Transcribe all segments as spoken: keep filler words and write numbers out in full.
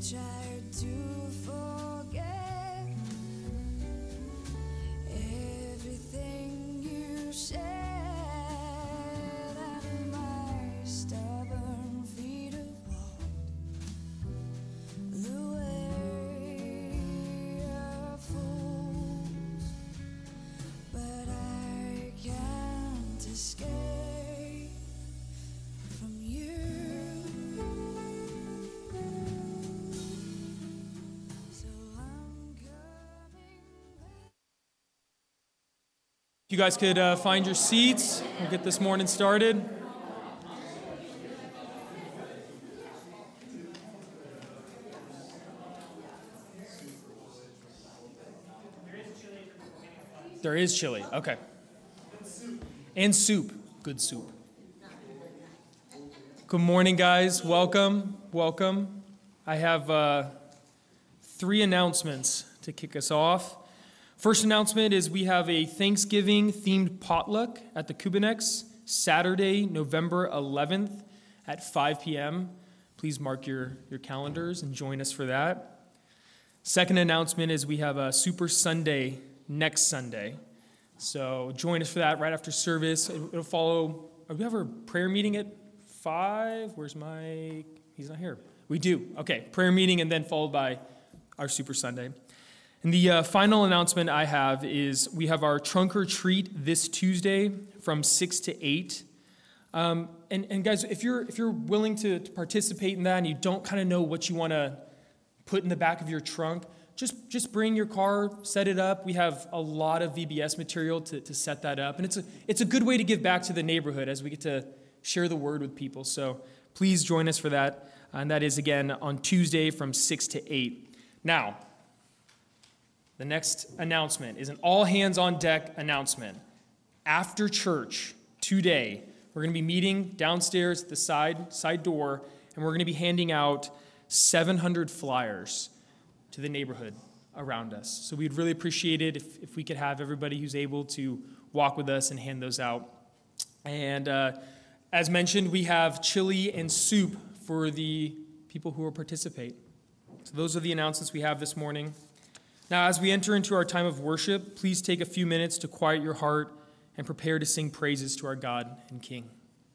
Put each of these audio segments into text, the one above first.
tried to forget everything you said, and my stubborn feet have walked the way of fools, but I can't escape from you. So I'm coming back. You guys could uh, find your seats. We'll get this morning started. There is chili. Okay. And soup. Good soup. Good morning, guys. Welcome. Welcome. I have uh, three announcements to kick us off. First announcement is we have a Thanksgiving-themed potluck at the Kubinex Saturday, November eleventh at five p.m. Please mark your, your calendars and join us for that. Second announcement is we have a Super Sunday next Sunday. So join us for that right after service. It- It'll follow, we have our prayer meeting at five. Where's Mike? He's not here. We do. Okay, prayer meeting and then followed by our Super Sunday. And the uh, final announcement I have is we have our trunk or treat this Tuesday from six to eight. Um, and, and guys, if you're if you're willing to, to participate in that and you don't kind of know what you want to put in the back of your trunk, just just bring your car, set it up. We have a lot of V B S material to, to set that up. And it's a it's a good way to give back to the neighborhood as we get to share the word with people. So please join us for that. And that is, again, on Tuesday from six to eight. Now, the next announcement is an all-hands-on-deck announcement. After church today, we're going to be meeting downstairs at the side, side door, and we're going to be handing out seven hundred flyers to the neighborhood around us. So we'd really appreciate it if, if we could have everybody who's able to walk with us and hand those out. And uh, as mentioned, we have chili and soup for the people who will participate. So those are the announcements we have this morning. Now, as we enter into our time of worship, please take a few minutes to quiet your heart and prepare to sing praises to our God and King.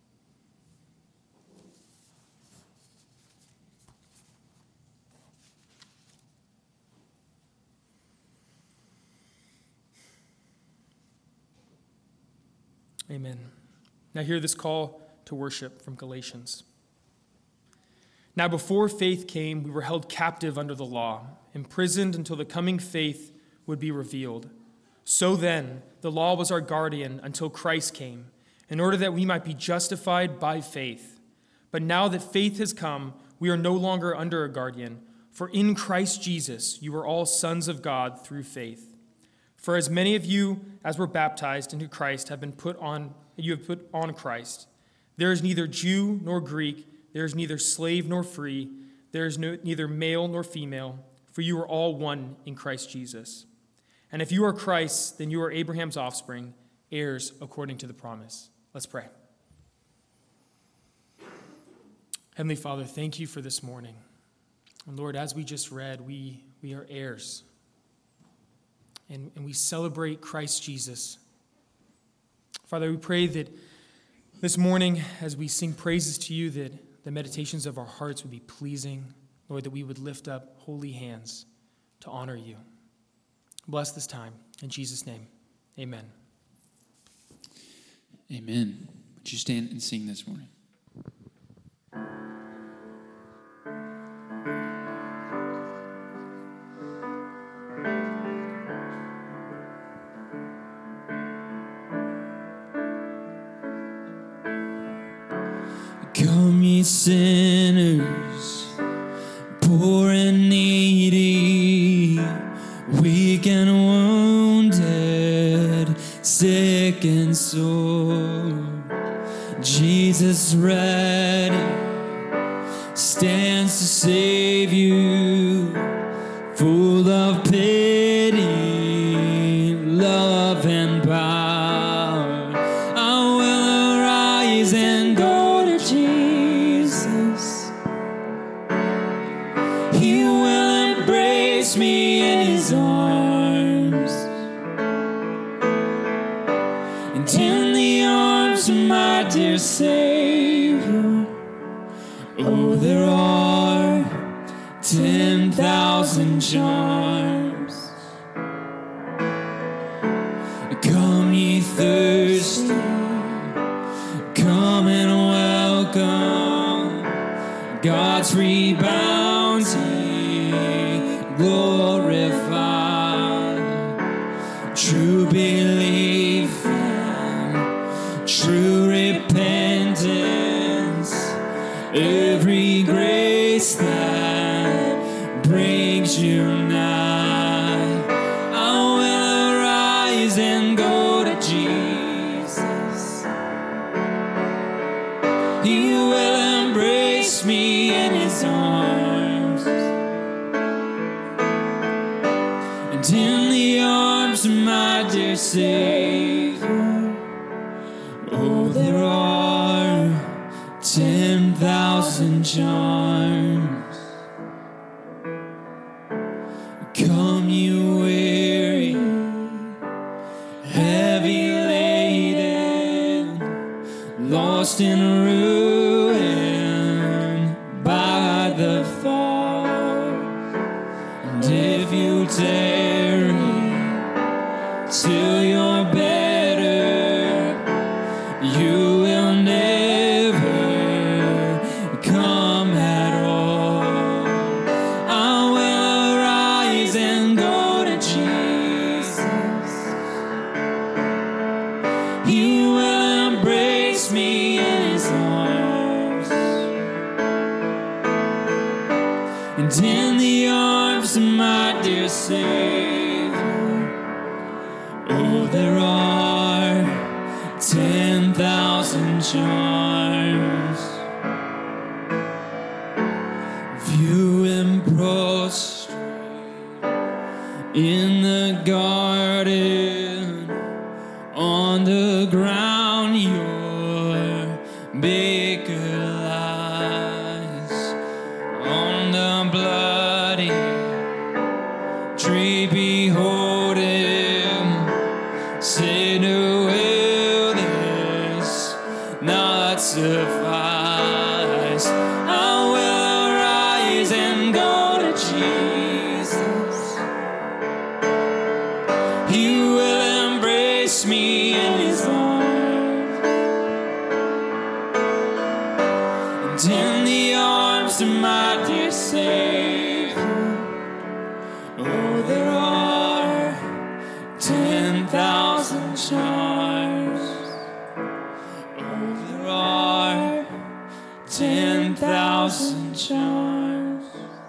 Amen. Now hear this call to worship from Galatians. Now before faith came, we were held captive under the law, imprisoned until the coming faith would be revealed. So then, the law was our guardian until Christ came, in order that we might be justified by faith. But now that faith has come, we are no longer under a guardian, for in Christ Jesus you are all sons of God through faith. For as many of you as were baptized into Christ have been put on, you have put on Christ. There is neither Jew nor Greek, there is neither slave nor free, there is no, neither male nor female, for you are all one in Christ Jesus. And if you are Christ, then you are Abraham's offspring, heirs according to the promise. Let's pray. Heavenly Father, thank you for this morning. And Lord, as we just read, we, we are heirs. And, and we celebrate Christ Jesus. Father, we pray that this morning, as we sing praises to you, that the meditations of our hearts would be pleasing. Lord, that we would lift up holy hands to honor you. Bless this time. In Jesus' name, amen. Amen. Would you stand and sing this morning? Come ye sinners, poor and needy, weak and wounded, sick and sore. Jesus ready stands to save you, full of pity, love and power. I will arise and go to Jesus. He will embrace me in his arms, and in the arms of my dear Savior. Oh, there are ten thousand charms. Come ye thirsty, come and welcome God's free bounty, glorified. True belief and true repentance, every grace that brings you nigh. I will arise and go to Jesus. He will embrace me in his arms, and in the arms of my dear Savior. Oh, there are ten thousand charms. Come you weary, heavy laden, lost in ruin by the fall. And if you tarry till you're better, you will never come at all. I will arise and go to Jesus. He will embrace me in his arms, and in the arms of my dear Savior. Oh, there are ten thousand charms. View him prostrate in the garden, on the ground your Maker lies. On the bloody tree behold him, sinner will this not suffice. I will arise and go to Jesus. He will embrace me in his arms, and in the arms of my dear Savior. Oh, there are ten thousand charms. Oh, there are ten thousand charms.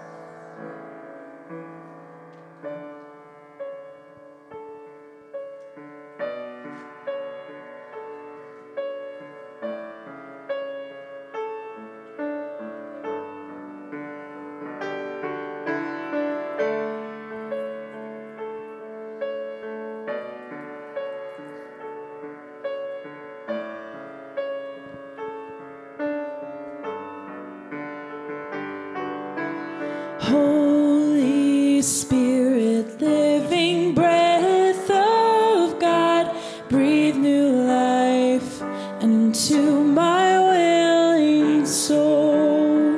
Holy Spirit, living breath of God, breathe new life into my willing soul.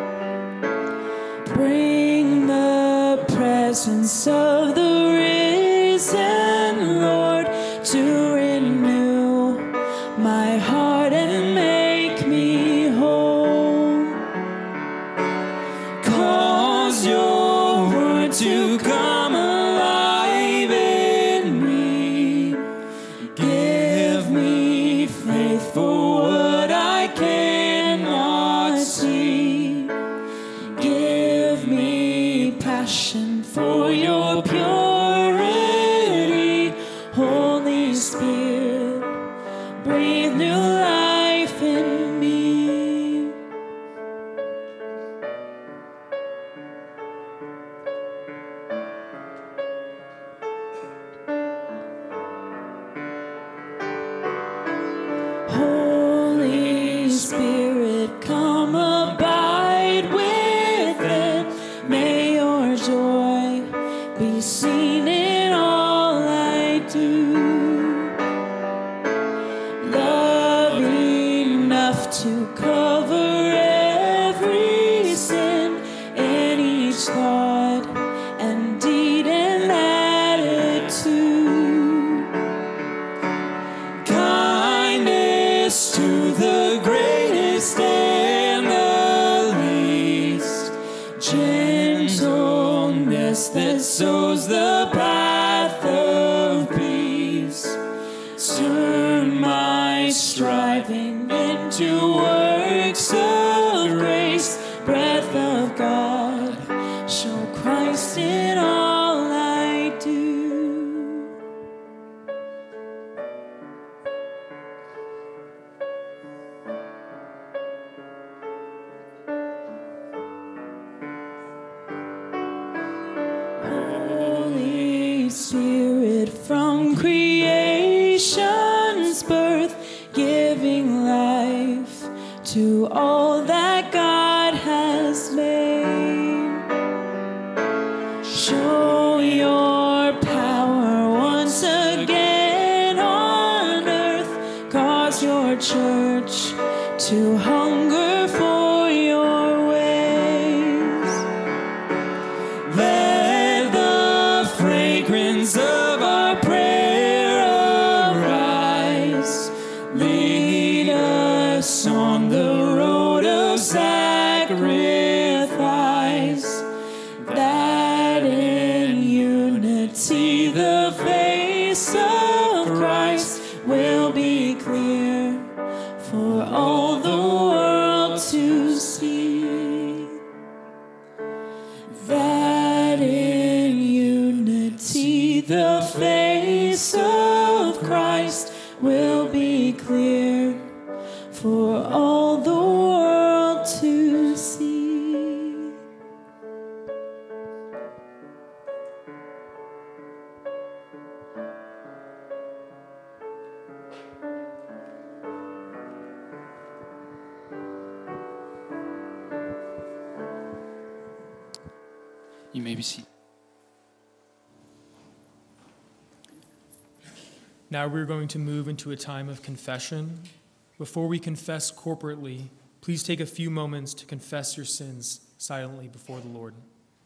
Bring the presence of the risen Lord to renew my heart and make me whole. Cause your word to come alive in me. Give me faith for what I cannot see. Give me passion for your purity. Holy Spirit, breathe new life in me. Holy Spirit, come abide within. Make sows the path of peace. Turn my striving into works of grace. Breath of God, show Christ in all I do. Holy Spirit, from creation's birth, giving life to all that God has made. Show your power once again on earth. Cause your church to hunger for your ways. Let the fragrance of our prayer arise. Lead us on the road of sacrifice, that in unity the face of Christ will be clear for all the world to see. That in unity the face of Christ will be clear for all the world to see. You may be seated. Now we're going to move into a time of confession. Before we confess corporately, please take a few moments to confess your sins silently before the Lord.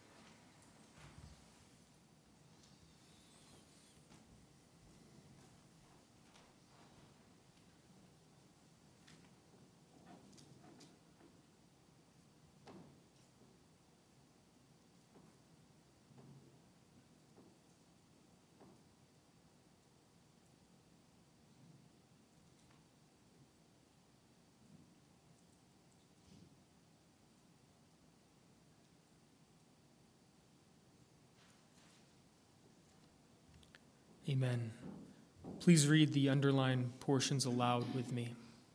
Amen. Please read the underlined portions aloud with me.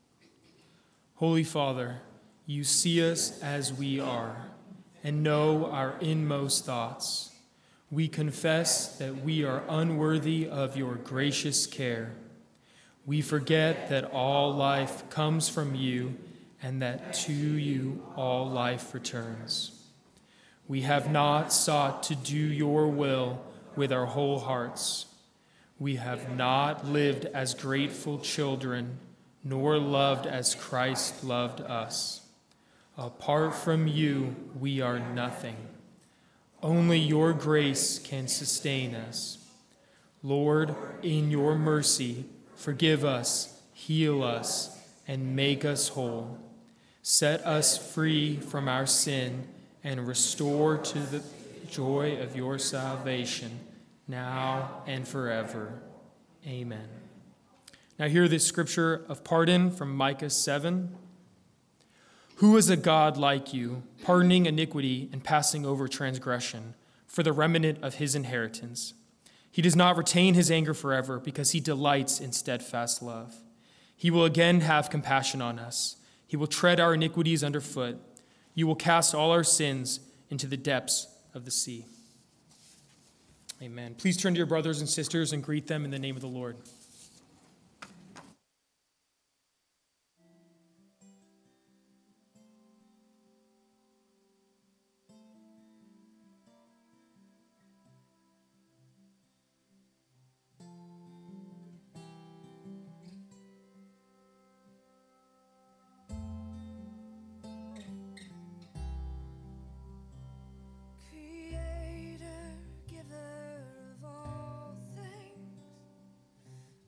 Holy Father, you see us as we are and know our inmost thoughts. We confess that we are unworthy of your gracious care. We forget that all life comes from you and that to you all life returns. We have not sought to do your will with our whole hearts. We have not lived as grateful children, nor loved as Christ loved us. Apart from you, we are nothing. Only your grace can sustain us. Lord, in your mercy, forgive us, heal us, and make us whole. Set us free from our sin and restore to the joy of your salvation, now and forever. Amen. Now hear this scripture of pardon from Micah seven. Who is a God like you, pardoning iniquity and passing over transgression for the remnant of his inheritance? He does not retain his anger forever because he delights in steadfast love. He will again have compassion on us. He will tread our iniquities underfoot. You will cast all our sins into the depths of the sea. Amen. Please turn to your brothers and sisters and greet them in the name of the Lord. Creator, giver of all things,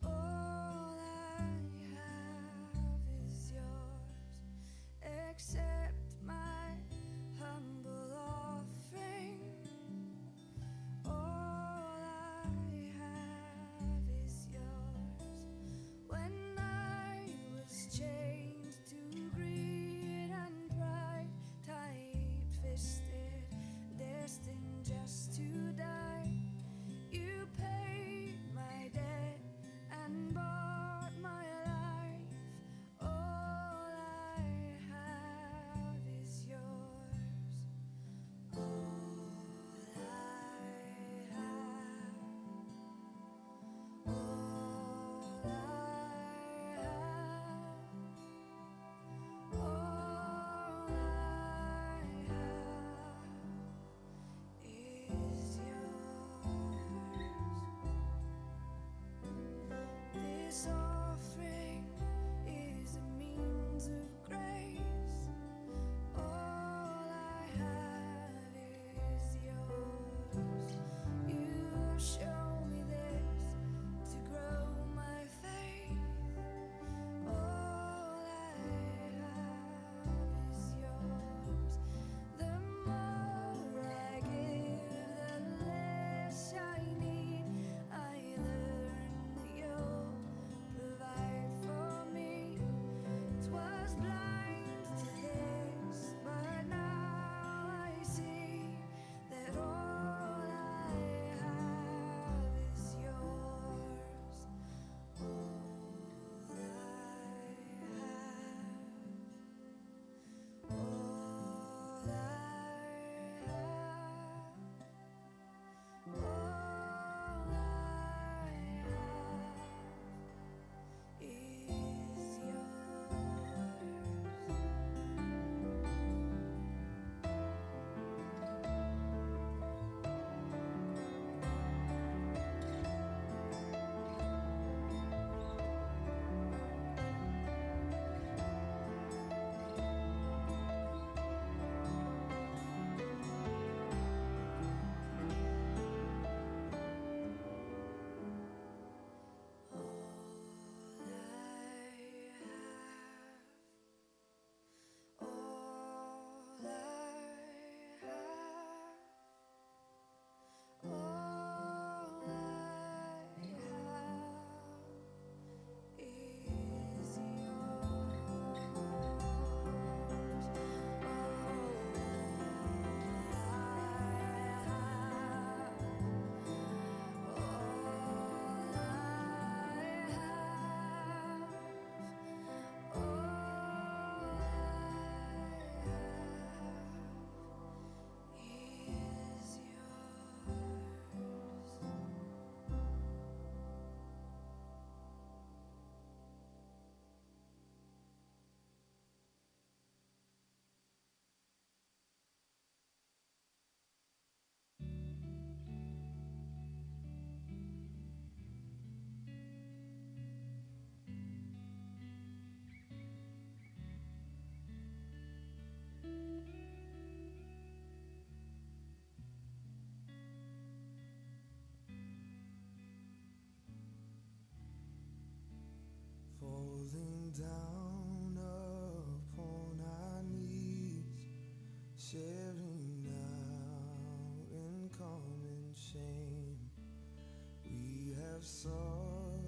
sharing now in common shame. We have sought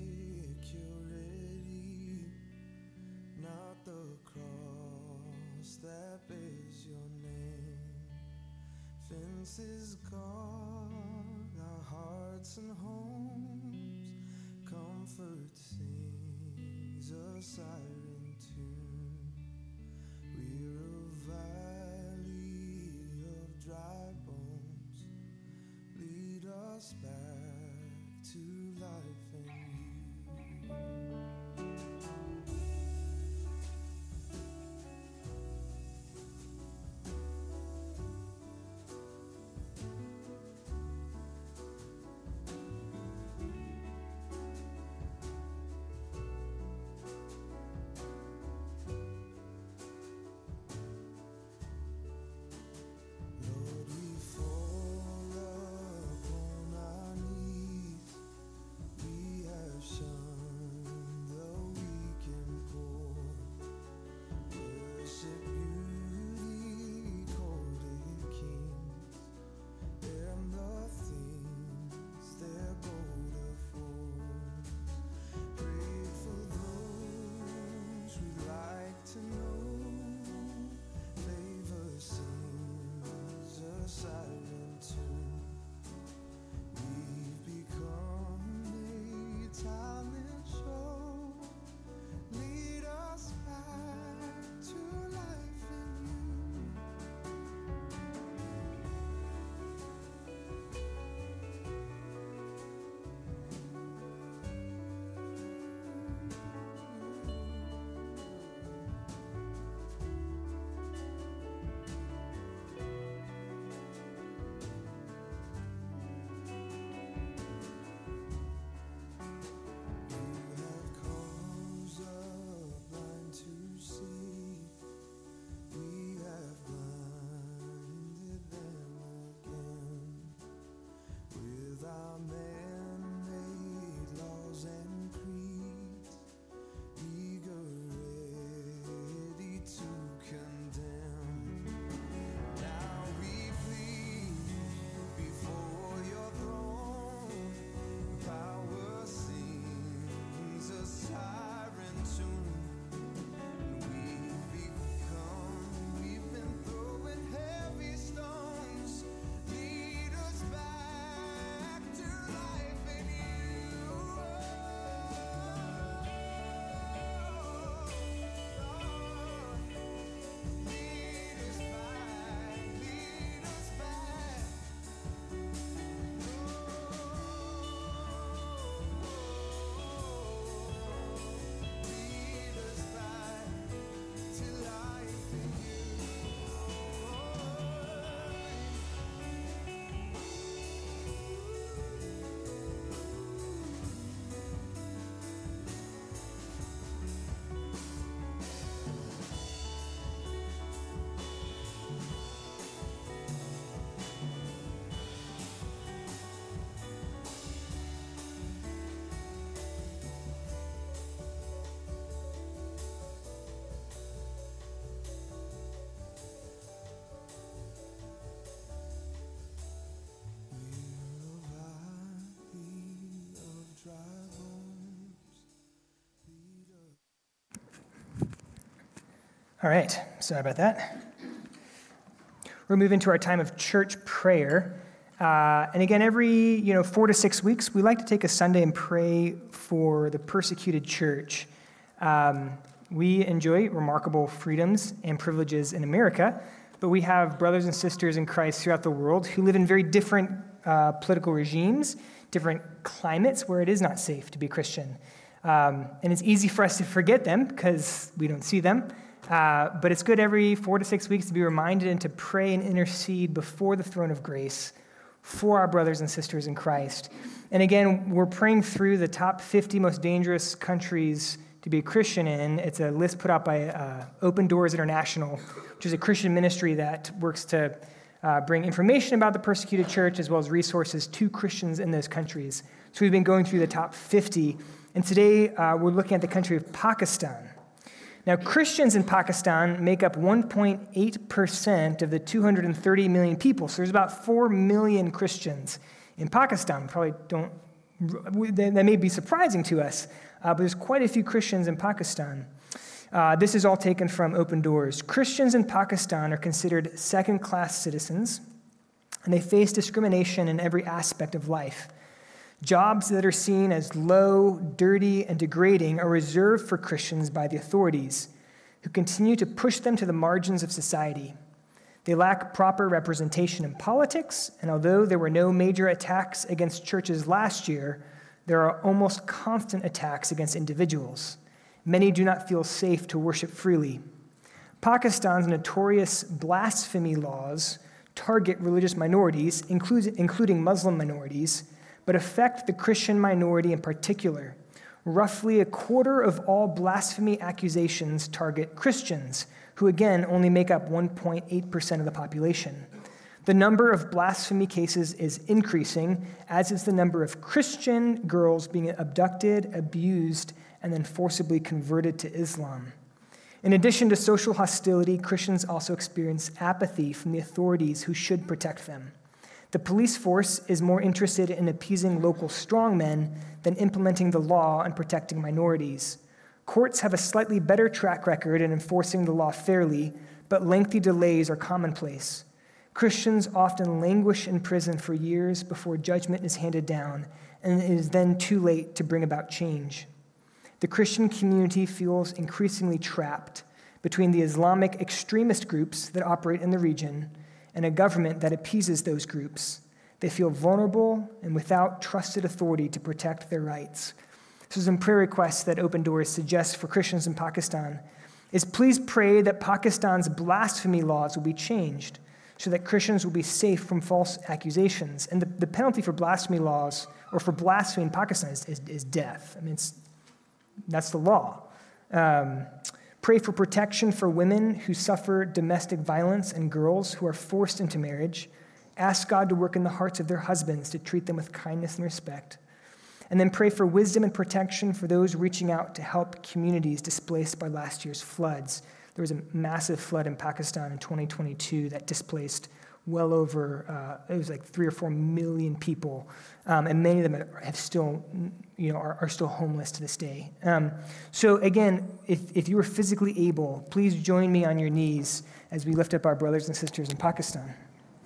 security, not the cross that bears your name. Fences gone, our hearts and homes, comfort sings a siren tune. We're a valley of dry bones, lead us back to life in you. Lord, we fall upon our knees. We have shunned the weak and poor. Worship beauty, courted kings, and the things their gold affords. Pray for those we like to know. Favor sings a siren tune. We've become a talent show. Lead us back to life in You have caused the blind to see. We have blinded them again with our man-made laws and creeds, eager, ready to condemn. Now we plead before your throne. Power sings a siren tune. We've become, we've been throwing heavy stones. Lead us back to life in you. Lead us back, lead us back. Lead us back to life in you. We're a valley of dry bones. Lead us. All right, sorry about that. We're moving to our time of church prayer. Uh, and again, every you know four to six weeks, we like to take a Sunday and pray for the persecuted church. Um, we enjoy remarkable freedoms and privileges in America, but we have brothers and sisters in Christ throughout the world who live in very different uh, political regimes, different climates where it is not safe to be Christian. Um, and it's easy for us to forget them because we don't see them. Uh, but it's good every four to six weeks to be reminded and to pray and intercede before the throne of grace for our brothers and sisters in Christ. And again, we're praying through the top fifty most dangerous countries to be a Christian in. It's a list put out by uh, Open Doors International, which is a Christian ministry that works to uh, bring information about the persecuted church as well as resources to Christians in those countries. So we've been going through the top fifty, and today uh, we're looking at the country of Pakistan. Now, Christians in Pakistan make up one point eight percent of the two hundred thirty million people. So there's about four million Christians in Pakistan. We probably don't, that may be surprising to us, uh, but there's quite a few Christians in Pakistan. Uh, this is all taken from Open Doors. Christians in Pakistan are considered second-class citizens, and they face discrimination in every aspect of life. Jobs that are seen as low, dirty, and degrading are reserved for Christians by the authorities, who continue to push them to the margins of society. They lack proper representation in politics, and although there were no major attacks against churches last year, there are almost constant attacks against individuals. Many do not feel safe to worship freely. Pakistan's notorious blasphemy laws target religious minorities, including Muslim minorities, but affect the Christian minority in particular. Roughly a quarter of all blasphemy accusations target Christians, who again only make up one point eight percent of the population. The number of blasphemy cases is increasing, as is the number of Christian girls being abducted, abused, and then forcibly converted to Islam. In addition to social hostility, Christians also experience apathy from the authorities who should protect them. The police force is more interested in appeasing local strongmen than implementing the law and protecting minorities. Courts have a slightly better track record in enforcing the law fairly, but lengthy delays are commonplace. Christians often languish in prison for years before judgment is handed down, and it is then too late to bring about change. The Christian community feels increasingly trapped between the Islamic extremist groups that operate in the region and a government that appeases those groups. They feel vulnerable and without trusted authority to protect their rights. So some prayer requests that Open Doors suggests for Christians in Pakistan is please pray that Pakistan's blasphemy laws will be changed so that Christians will be safe from false accusations. And the, the penalty for blasphemy laws, or for blasphemy in Pakistan, is, is, is death. I mean, it's, that's the law. Um, Pray for protection for women who suffer domestic violence and girls who are forced into marriage. Ask God to work in the hearts of their husbands to treat them with kindness and respect. And then pray for wisdom and protection for those reaching out to help communities displaced by last year's floods. There was a massive flood in Pakistan in twenty twenty-two that displaced well over, uh, it was like three or four million people, um, and many of them have still, you know, are, are still homeless to this day. Um, so again, if, if you are physically able, please join me on your knees as we lift up our brothers and sisters in Pakistan.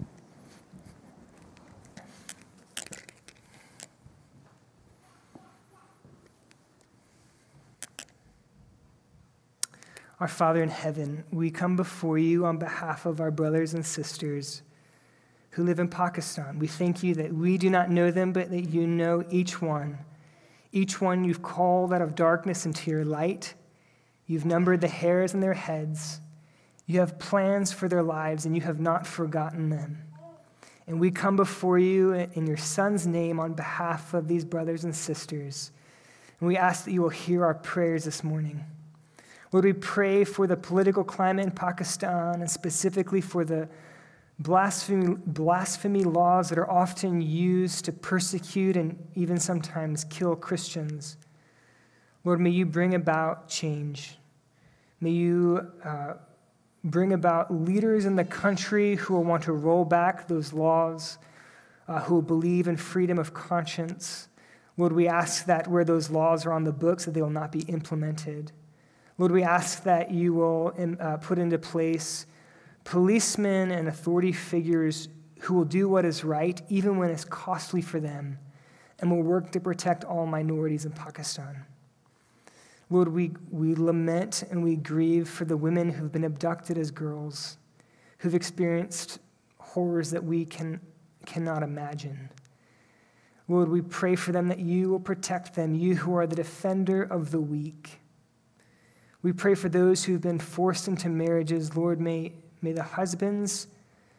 Our Father in heaven, we come before you on behalf of our brothers and sisters who live in Pakistan. We thank you that we do not know them, but that you know each one. Each one you've called out of darkness into your light. You've numbered the hairs on their heads. You have plans for their lives, and you have not forgotten them. And we come before you in your Son's name on behalf of these brothers and sisters. And we ask that you will hear our prayers this morning. Lord, we pray for the political climate in Pakistan, and specifically for the blasphemy, blasphemy laws that are often used to persecute and even sometimes kill Christians. Lord, may you bring about change. May you uh, bring about leaders in the country who will want to roll back those laws, uh, who will believe in freedom of conscience. Lord, we ask that where those laws are on the books, that they will not be implemented. Lord, we ask that you will uh, put into place policemen and authority figures who will do what is right, even when it's costly for them, and will work to protect all minorities in Pakistan. Lord, we, we lament and we grieve for the women who've been abducted as girls, who've experienced horrors that we can, cannot imagine. Lord, we pray for them that you will protect them, you who are the defender of the weak. We pray for those who've been forced into marriages. Lord, may, may the husbands,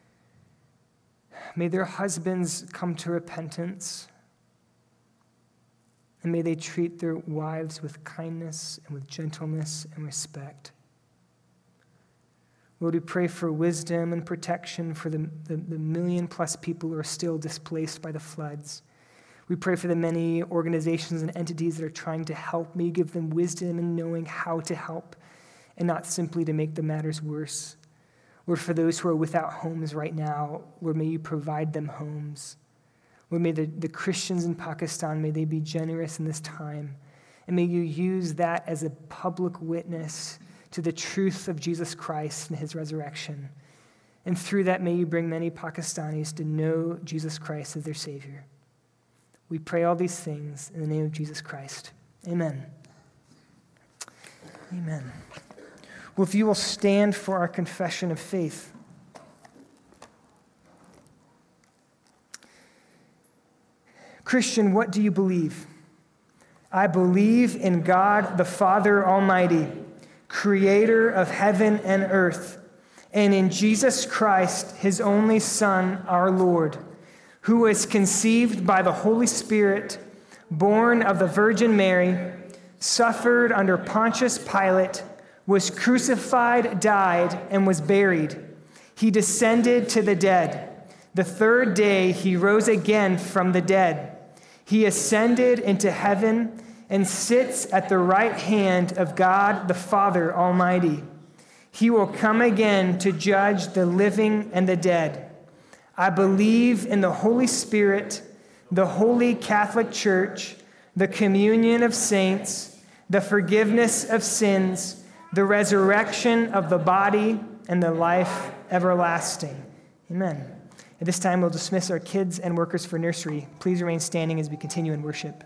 may their husbands come to repentance. And may they treat their wives with kindness and with gentleness and respect. Lord, we pray for wisdom and protection for the, the, the million plus people who are still displaced by the floods. We pray for the many organizations and entities that are trying to help. May you give them wisdom in knowing how to help. and not simply to make the matters worse. Lord, for those who are without homes right now, Lord, may you provide them homes. Lord, may the, the Christians in Pakistan, may they be generous in this time. And may you use that as a public witness to the truth of Jesus Christ and his resurrection. And through that, may you bring many Pakistanis to know Jesus Christ as their Savior. We pray all these things in the name of Jesus Christ. Amen. Amen. Well, if you will stand for our confession of faith. Christian, what do you believe? I believe in God the Father Almighty, creator of heaven and earth, and in Jesus Christ, his only Son, our Lord, who was conceived by the Holy Spirit, born of the Virgin Mary, suffered under Pontius Pilate, was crucified, died, and was buried. He descended to the dead. The third day he rose again from the dead. He ascended into heaven and sits at the right hand of God the Father Almighty. He will come again to judge the living and the dead. I believe in the Holy Spirit, the Holy Catholic Church, the communion of saints, the forgiveness of sins, the resurrection of the body, and the life everlasting. Amen. At this time, we'll dismiss our kids and workers for nursery. Please remain standing as we continue in worship.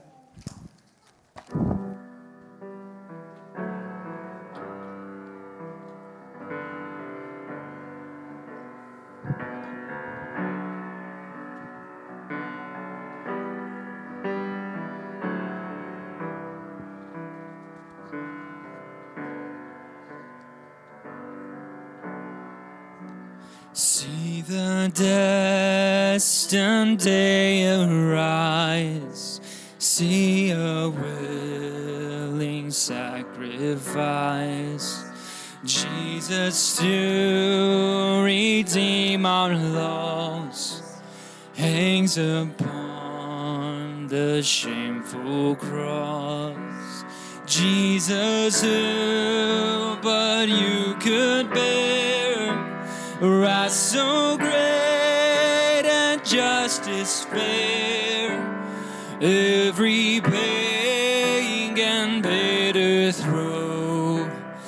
See the destined day arise, see a willing sacrifice, Jesus to redeem our loss, hangs upon the shameful cross. Jesus, who but you could bear wrath so great and justice fair, every pagan bitter throe,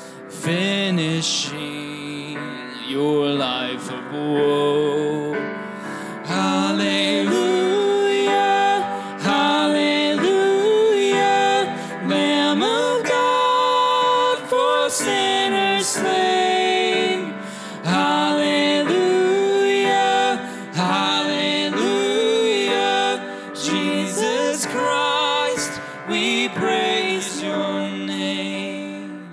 finishing your life of woe. Hallelujah, hallelujah, Lamb of God for sinners slain. Hallelujah, hallelujah, Jesus Christ, we praise your name.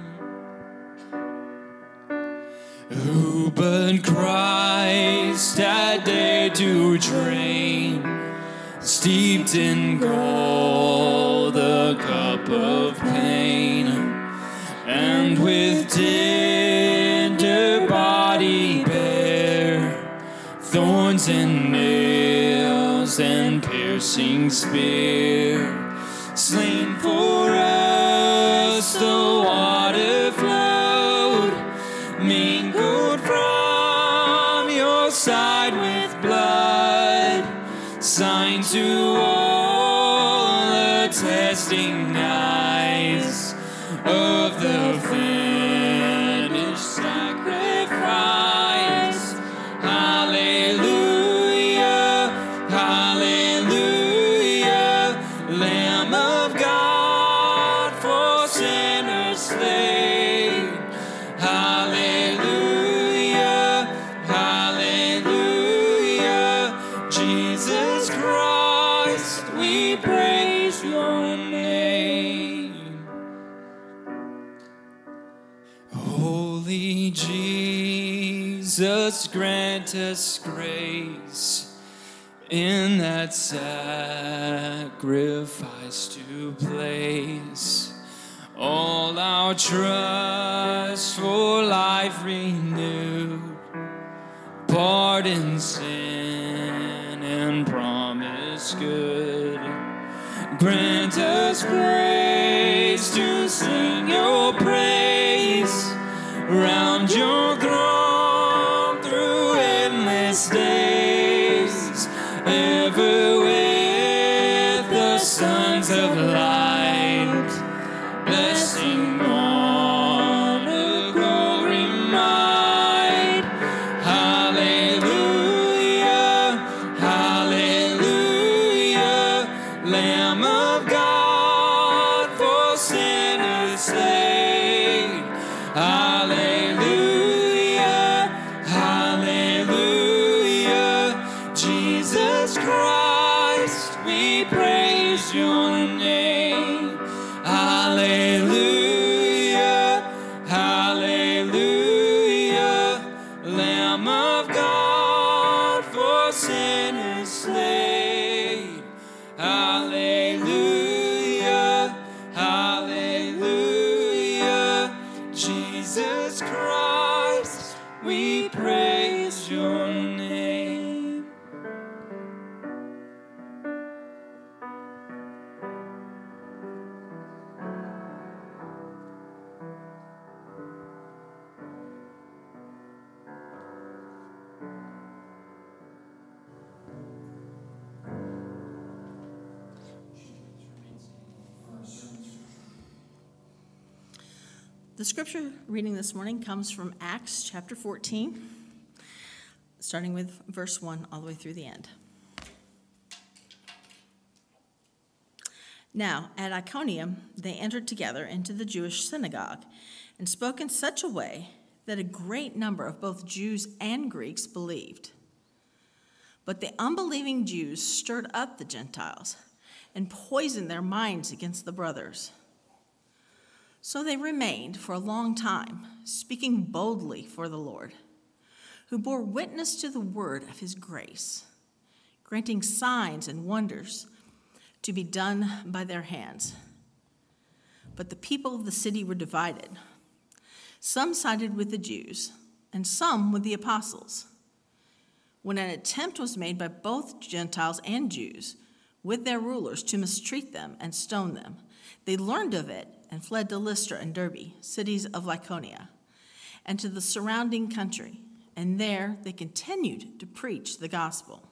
Who but Christ had dared to drain, steeped in gold, the cup of pain, and with tender body bare thorns and nails and piercing spear, slain for us the water flowed, mingled from your side with blood, sign to all the testing eyes of the finished sacrifice. Hallelujah, hallelujah, Lamb of God for sinners slain. Hallelujah, hallelujah, Jesus Christ, we praise your name. Holy Jesus, grant us grace in that sacrifice to place all our trust for life renewed, pardon sin and promise good. Grant us grace to sing your praise praise your name. Hallelujah, hallelujah, Lamb of God, for sin is slain. Hallelujah, hallelujah, Jesus Christ, we praise your name. The scripture reading this morning comes from Acts chapter fourteen, starting with verse one all the way through the end. Now, at Iconium, they entered together into the Jewish synagogue and spoke in such a way that a great number of both Jews and Greeks believed. But the unbelieving Jews stirred up the Gentiles and poisoned their minds against the brothers. So they remained for a long time, speaking boldly for the Lord, who bore witness to the word of his grace, granting signs and wonders to be done by their hands. But the people of the city were divided. Some sided with the Jews, and some with the apostles. When an attempt was made by both Gentiles and Jews with their rulers to mistreat them and stone them, they learned of it and fled to Lystra and Derbe, cities of Lycaonia, and to the surrounding country, and there they continued to preach the gospel.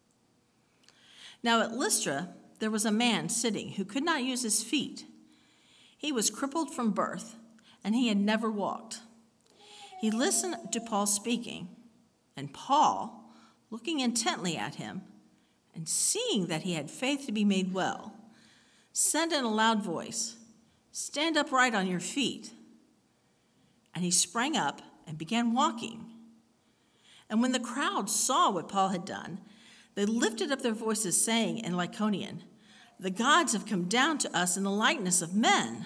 Now at Lystra there was a man sitting who could not use his feet. He was crippled from birth, and he had never walked. He listened to Paul speaking, and Paul, looking intently at him, and seeing that he had faith to be made well, said in a loud voice, "Stand upright on your feet." And he sprang up and began walking. And when the crowd saw what Paul had done, they lifted up their voices, saying in Lycaonian, "The gods have come down to us in the likeness of men."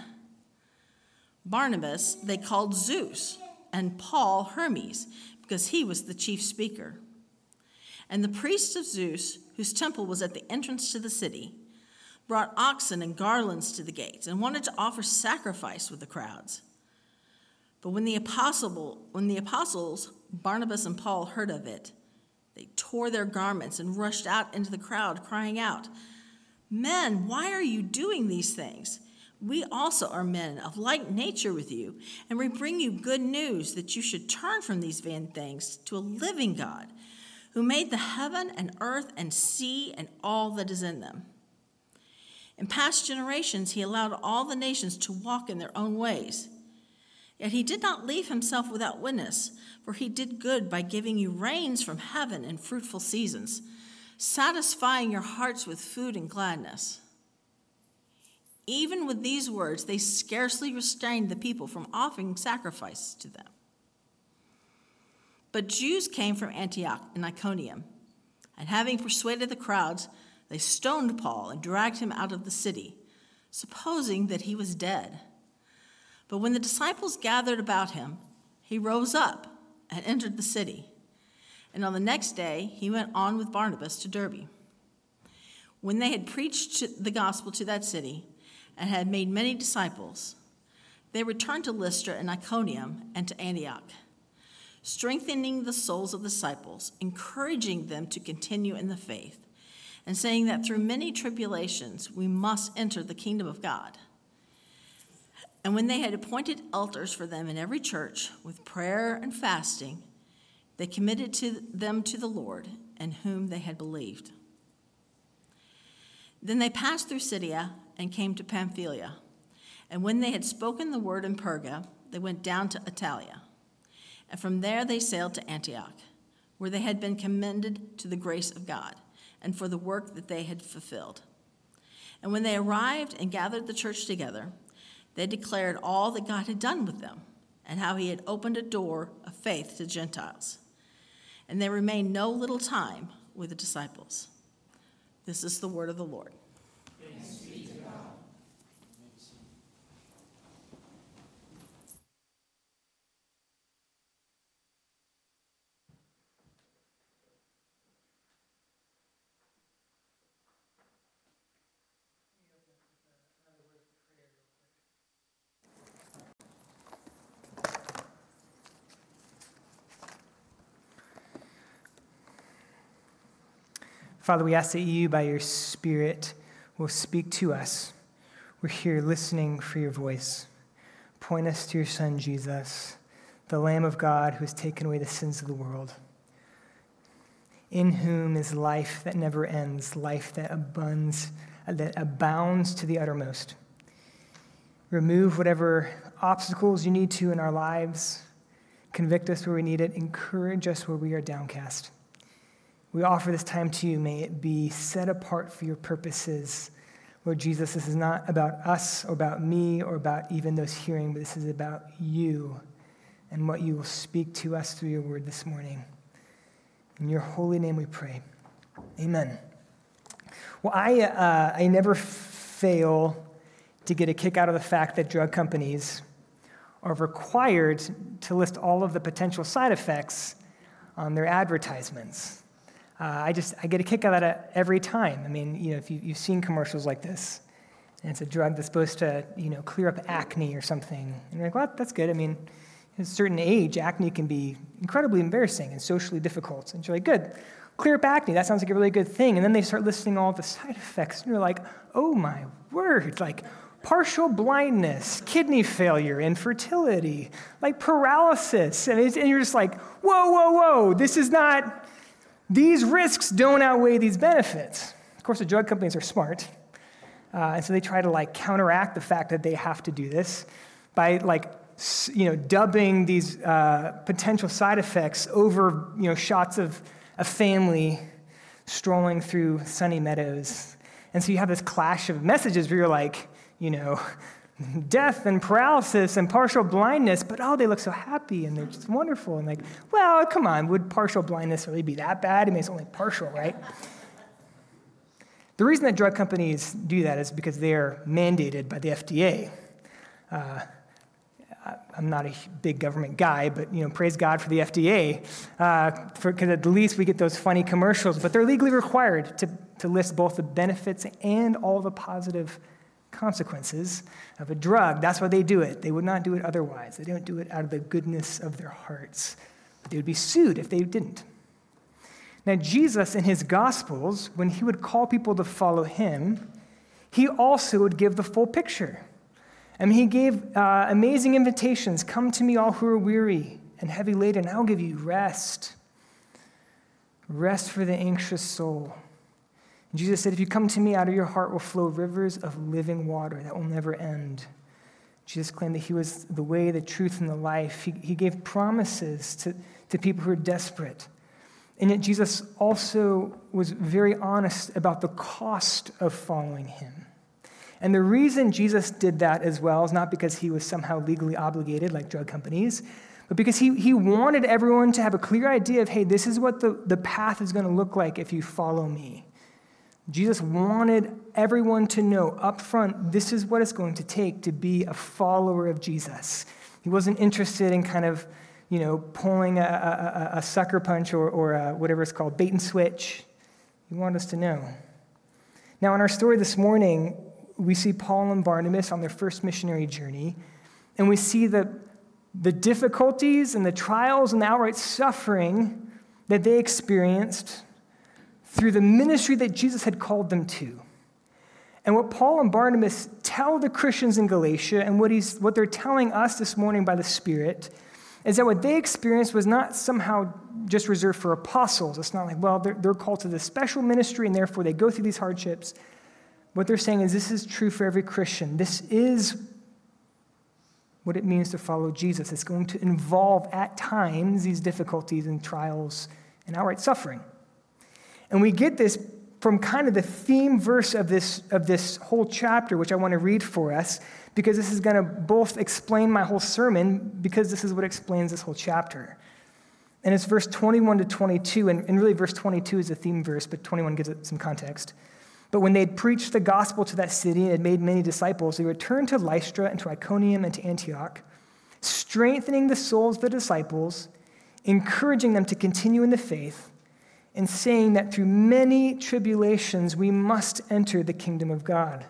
Barnabas they called Zeus, and Paul Hermes, because he was the chief speaker. And the priests of Zeus, whose temple was at the entrance to the city, brought oxen and garlands to the gates and wanted to offer sacrifice with the crowds. But when the apostle, when the apostles, Barnabas and Paul, heard of it, they tore their garments and rushed out into the crowd, crying out, "Men, why are you doing these things? We also are men of like nature with you, and we bring you good news that you should turn from these vain things to a living God, who made the heaven and earth and sea and all that is in them. In past generations, he allowed all the nations to walk in their own ways. Yet he did not leave himself without witness, for he did good by giving you rains from heaven in fruitful seasons, satisfying your hearts with food and gladness." Even with these words, they scarcely restrained the people from offering sacrifice to them. But Jews came from Antioch and Iconium, and having persuaded the crowds, they stoned Paul and dragged him out of the city, supposing that he was dead. But when the disciples gathered about him, he rose up and entered the city. And on the next day, he went on with Barnabas to Derbe. When they had preached the gospel to that city and had made many disciples, they returned to Lystra and Iconium and to Antioch, strengthening the souls of the disciples, encouraging them to continue in the faith, and saying that through many tribulations we must enter the kingdom of God. And when they had appointed elders for them in every church, with prayer and fasting, they committed to them to the Lord, in whom they had believed. Then they passed through Syria and came to Pamphylia. And when they had spoken the word in Perga, they went down to Attalia. And from there they sailed to Antioch, where they had been commended to the grace of God, and for the work that they had fulfilled. And when they arrived and gathered the church together, they declared all that God had done with them, and how he had opened a door of faith to Gentiles. And they remained no little time with the disciples. This is the word of the Lord. Thanks be Father, we ask that you, by your Spirit, will speak to us. We're here listening for your voice. Point us to your Son, Jesus, the Lamb of God who has taken away the sins of the world, in whom is life that never ends, life that abounds, that abounds to the uttermost. Remove whatever obstacles you need to in our lives. Convict us where we need it. Encourage us where we are downcast. We offer this time to you. May it be set apart for your purposes. Lord Jesus, this is not about us or about me or about even those hearing, but this is about you and what you will speak to us through your word this morning. In your holy name we pray. Amen. Well, I, uh, I never fail to get a kick out of the fact that drug companies are required to list all of the potential side effects on their advertisements. Uh, I just, I get a kick out of that every time. I mean, you know, if you, you've seen commercials like this, and it's a drug that's supposed to, you know, clear up acne or something, and you're like, well, that's good. I mean, at a certain age, acne can be incredibly embarrassing and socially difficult. And you're like, good, clear up acne, that sounds like a really good thing. And then they start listing all the side effects, and you're like, oh my word, like partial blindness, kidney failure, infertility, like paralysis. And, it's, and you're just like, whoa, whoa, whoa, this is not... These risks don't outweigh these benefits. Of course, the drug companies are smart, uh, and so they try to like counteract the fact that they have to do this by like you know dubbing these uh, potential side effects over you know shots of a family strolling through sunny meadows, and so you have this clash of messages where you're like you know. death and paralysis and partial blindness, but oh, they look so happy and they're just wonderful. And like, well, come on, would partial blindness really be that bad? I mean, it's only partial, right? The reason that drug companies do that is because they are mandated by the F D A. Uh, I'm not a big government guy, but you know, praise God for the F D A, because uh, at least we get those funny commercials. But they're legally required to, to list both the benefits and all the positive consequences of a drug. That's why they do it. They would not do it otherwise. They don't do it out of the goodness of their hearts. But they would be sued if they didn't. Now, Jesus in his Gospels, when he would call people to follow him, he also would give the full picture. I mean, he gave uh, amazing invitations. Come to me, all who are weary and heavy laden, I'll give you rest. Rest for the anxious soul. Jesus said, if you come to me, out of your heart will flow rivers of living water that will never end. Jesus claimed that he was the way, the truth, and the life. He, he gave promises to, to people who are desperate. And yet Jesus also was very honest about the cost of following him. And the reason Jesus did that as well is not because he was somehow legally obligated like drug companies, but because he, he wanted everyone to have a clear idea of, hey, this is what the, the path is going to look like if you follow me. Jesus wanted everyone to know up front, this is what it's going to take to be a follower of Jesus. He wasn't interested in kind of, you know, pulling a, a, a sucker punch or, or a, whatever it's called, bait and switch. He wanted us to know. Now, in our story this morning, we see Paul and Barnabas on their first missionary journey, and we see the, the difficulties and the trials and the outright suffering that they experienced through the ministry that Jesus had called them to. And what Paul and Barnabas tell the Christians in Galatia, and what, he's, what they're telling us this morning by the Spirit, is that what they experienced was not somehow just reserved for apostles. It's not like, well, they're, they're called to this special ministry, and therefore they go through these hardships. What they're saying is this is true for every Christian. This is what it means to follow Jesus. It's going to involve, at times, these difficulties and trials and outright suffering. And we get this from kind of the theme verse of this, of this whole chapter, which I want to read for us, because this is going to both explain my whole sermon, because this is what explains this whole chapter. And it's verse twenty-one to twenty-two, and, and really verse twenty-two is a theme verse, but twenty-one gives it some context. But when they had preached the gospel to that city and had made many disciples, they returned to Lystra and to Iconium and to Antioch, strengthening the souls of the disciples, encouraging them to continue in the faith, and saying that through many tribulations we must enter the kingdom of God.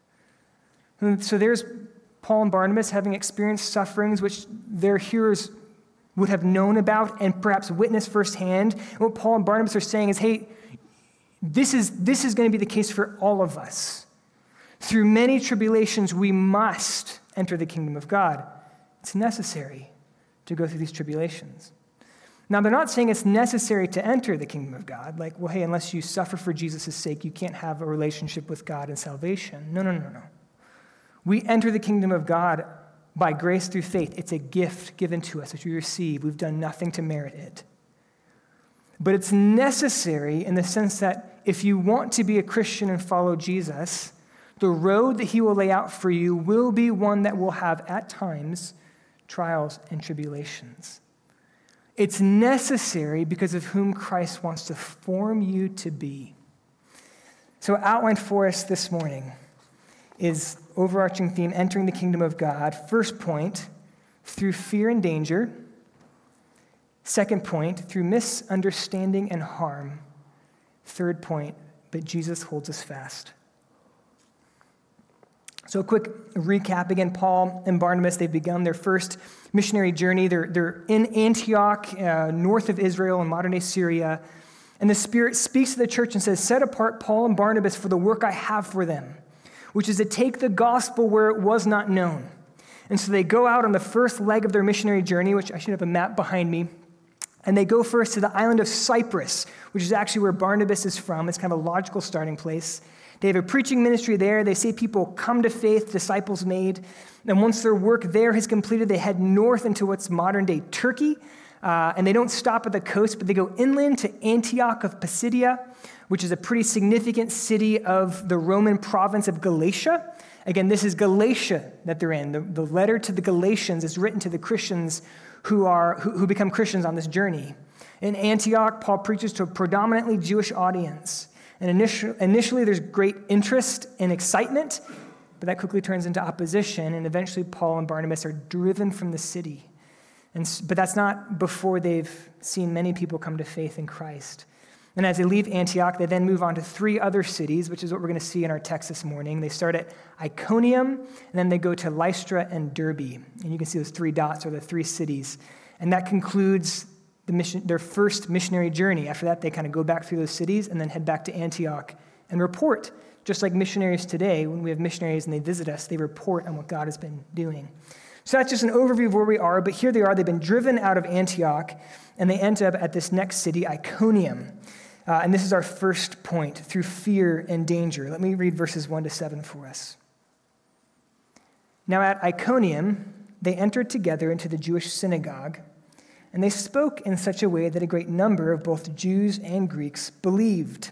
And so there's Paul and Barnabas having experienced sufferings which their hearers would have known about and perhaps witnessed firsthand. And what Paul and Barnabas are saying is, hey, This is, this is going to be the case for all of us. Through many tribulations, we must enter the kingdom of God. It's necessary to go through these tribulations. Now, they're not saying it's necessary to enter the kingdom of God. Like, well, hey, unless you suffer for Jesus' sake, you can't have a relationship with God and salvation. No, no, no, no. We enter the kingdom of God by grace through faith. It's a gift given to us, which we receive. We've done nothing to merit it. But it's necessary in the sense that if you want to be a Christian and follow Jesus, the road that he will lay out for you will be one that will have, at times, trials and tribulations. It's necessary because of whom Christ wants to form you to be. So outlined for us this morning is overarching theme, entering the kingdom of God. First point, through fear and danger. Second point, through misunderstanding and harm. Third point, but Jesus holds us fast. So a quick recap. Again, Paul and Barnabas, they've begun their first missionary journey. They're, they're in Antioch, uh, north of Israel in modern-day Syria. And the Spirit speaks to the church and says, set apart Paul and Barnabas for the work I have for them, which is to take the gospel where it was not known. And so they go out on the first leg of their missionary journey, which I should have a map behind me. And they go first to the island of Cyprus, which is actually where Barnabas is from. It's kind of a logical starting place. They have a preaching ministry there. They see people come to faith, disciples made. And once their work there is completed, they head north into what's modern-day Turkey. Uh, and they don't stop at the coast, but they go inland to Antioch of Pisidia, which is a pretty significant city of the Roman province of Galatia. Again, this is Galatia that they're in. The, the letter to the Galatians is written to the Christians who are who, who become Christians on this journey. In Antioch, Paul preaches to a predominantly Jewish audience. And initially, initially, there's great interest and excitement, but that quickly turns into opposition, and eventually Paul and Barnabas are driven from the city. And, but that's not before they've seen many people come to faith in Christ. And as they leave Antioch, they then move on to three other cities, which is what we're going to see in our text this morning. They start at Iconium, and then they go to Lystra and Derbe. And you can see those three dots are the three cities. And that concludes The mission, their first missionary journey. After that, they kind of go back through those cities and then head back to Antioch and report. Just like missionaries today, when we have missionaries and they visit us, they report on what God has been doing. So that's just an overview of where we are, but here they are. They've been driven out of Antioch, and they end up at this next city, Iconium. Uh, and this is our first point, through fear and danger. Let me read verses one to seven for us. Now at Iconium, they entered together into the Jewish synagogue, and they spoke in such a way that a great number of both Jews and Greeks believed.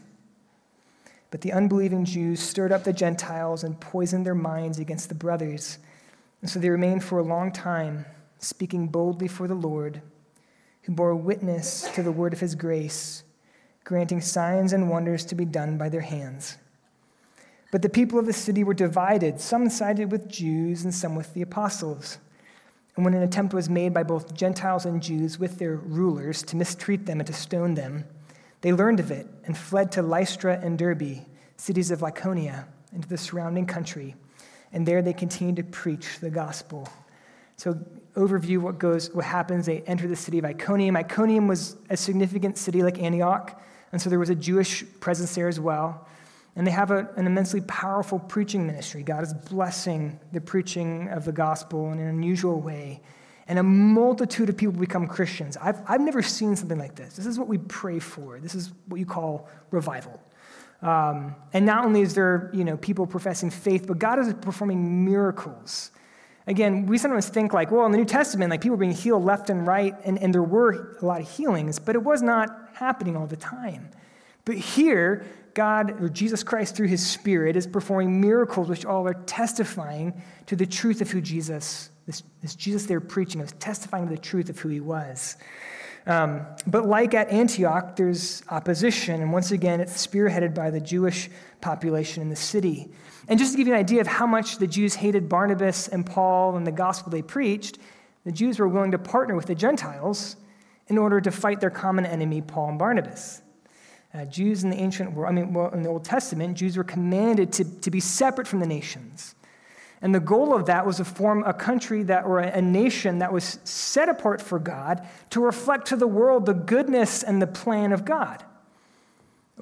But the unbelieving Jews stirred up the Gentiles and poisoned their minds against the brothers. And so they remained for a long time, speaking boldly for the Lord, who bore witness to the word of his grace, granting signs and wonders to be done by their hands. But the people of the city were divided. Some sided with Jews and some with the apostles. And when an attempt was made by both Gentiles and Jews with their rulers to mistreat them and to stone them, they learned of it and fled to Lystra and Derbe, cities of Lycaonia, into the surrounding country. And there they continued to preach the gospel. So overview what goes, what happens, they enter the city of Iconium. Iconium was a significant city like Antioch, and so there was a Jewish presence there as well. And they have a, an immensely powerful preaching ministry. God is blessing the preaching of the gospel in an unusual way. And a multitude of people become Christians. I've, I've never seen something like this. This is what we pray for. This is what you call revival. Um, and not only is there, you know, people professing faith, but God is performing miracles. Again, we sometimes think like, well, in the New Testament, like people were being healed left and right, and, and there were a lot of healings, but it was not happening all the time. But here, God, or Jesus Christ, through his Spirit, is performing miracles which all are testifying to the truth of who Jesus, this, this Jesus they're preaching, is testifying to the truth of who he was. Um, but like at Antioch, there's opposition, and once again, it's spearheaded by the Jewish population in the city. And just to give you an idea of how much the Jews hated Barnabas and Paul and the gospel they preached, the Jews were willing to partner with the Gentiles in order to fight their common enemy, Paul and Barnabas. Uh, Jews in the ancient world, I mean, well, in the Old Testament, Jews were commanded to, to be separate from the nations. And the goal of that was to form a country that, or a nation that was set apart for God to reflect to the world the goodness and the plan of God.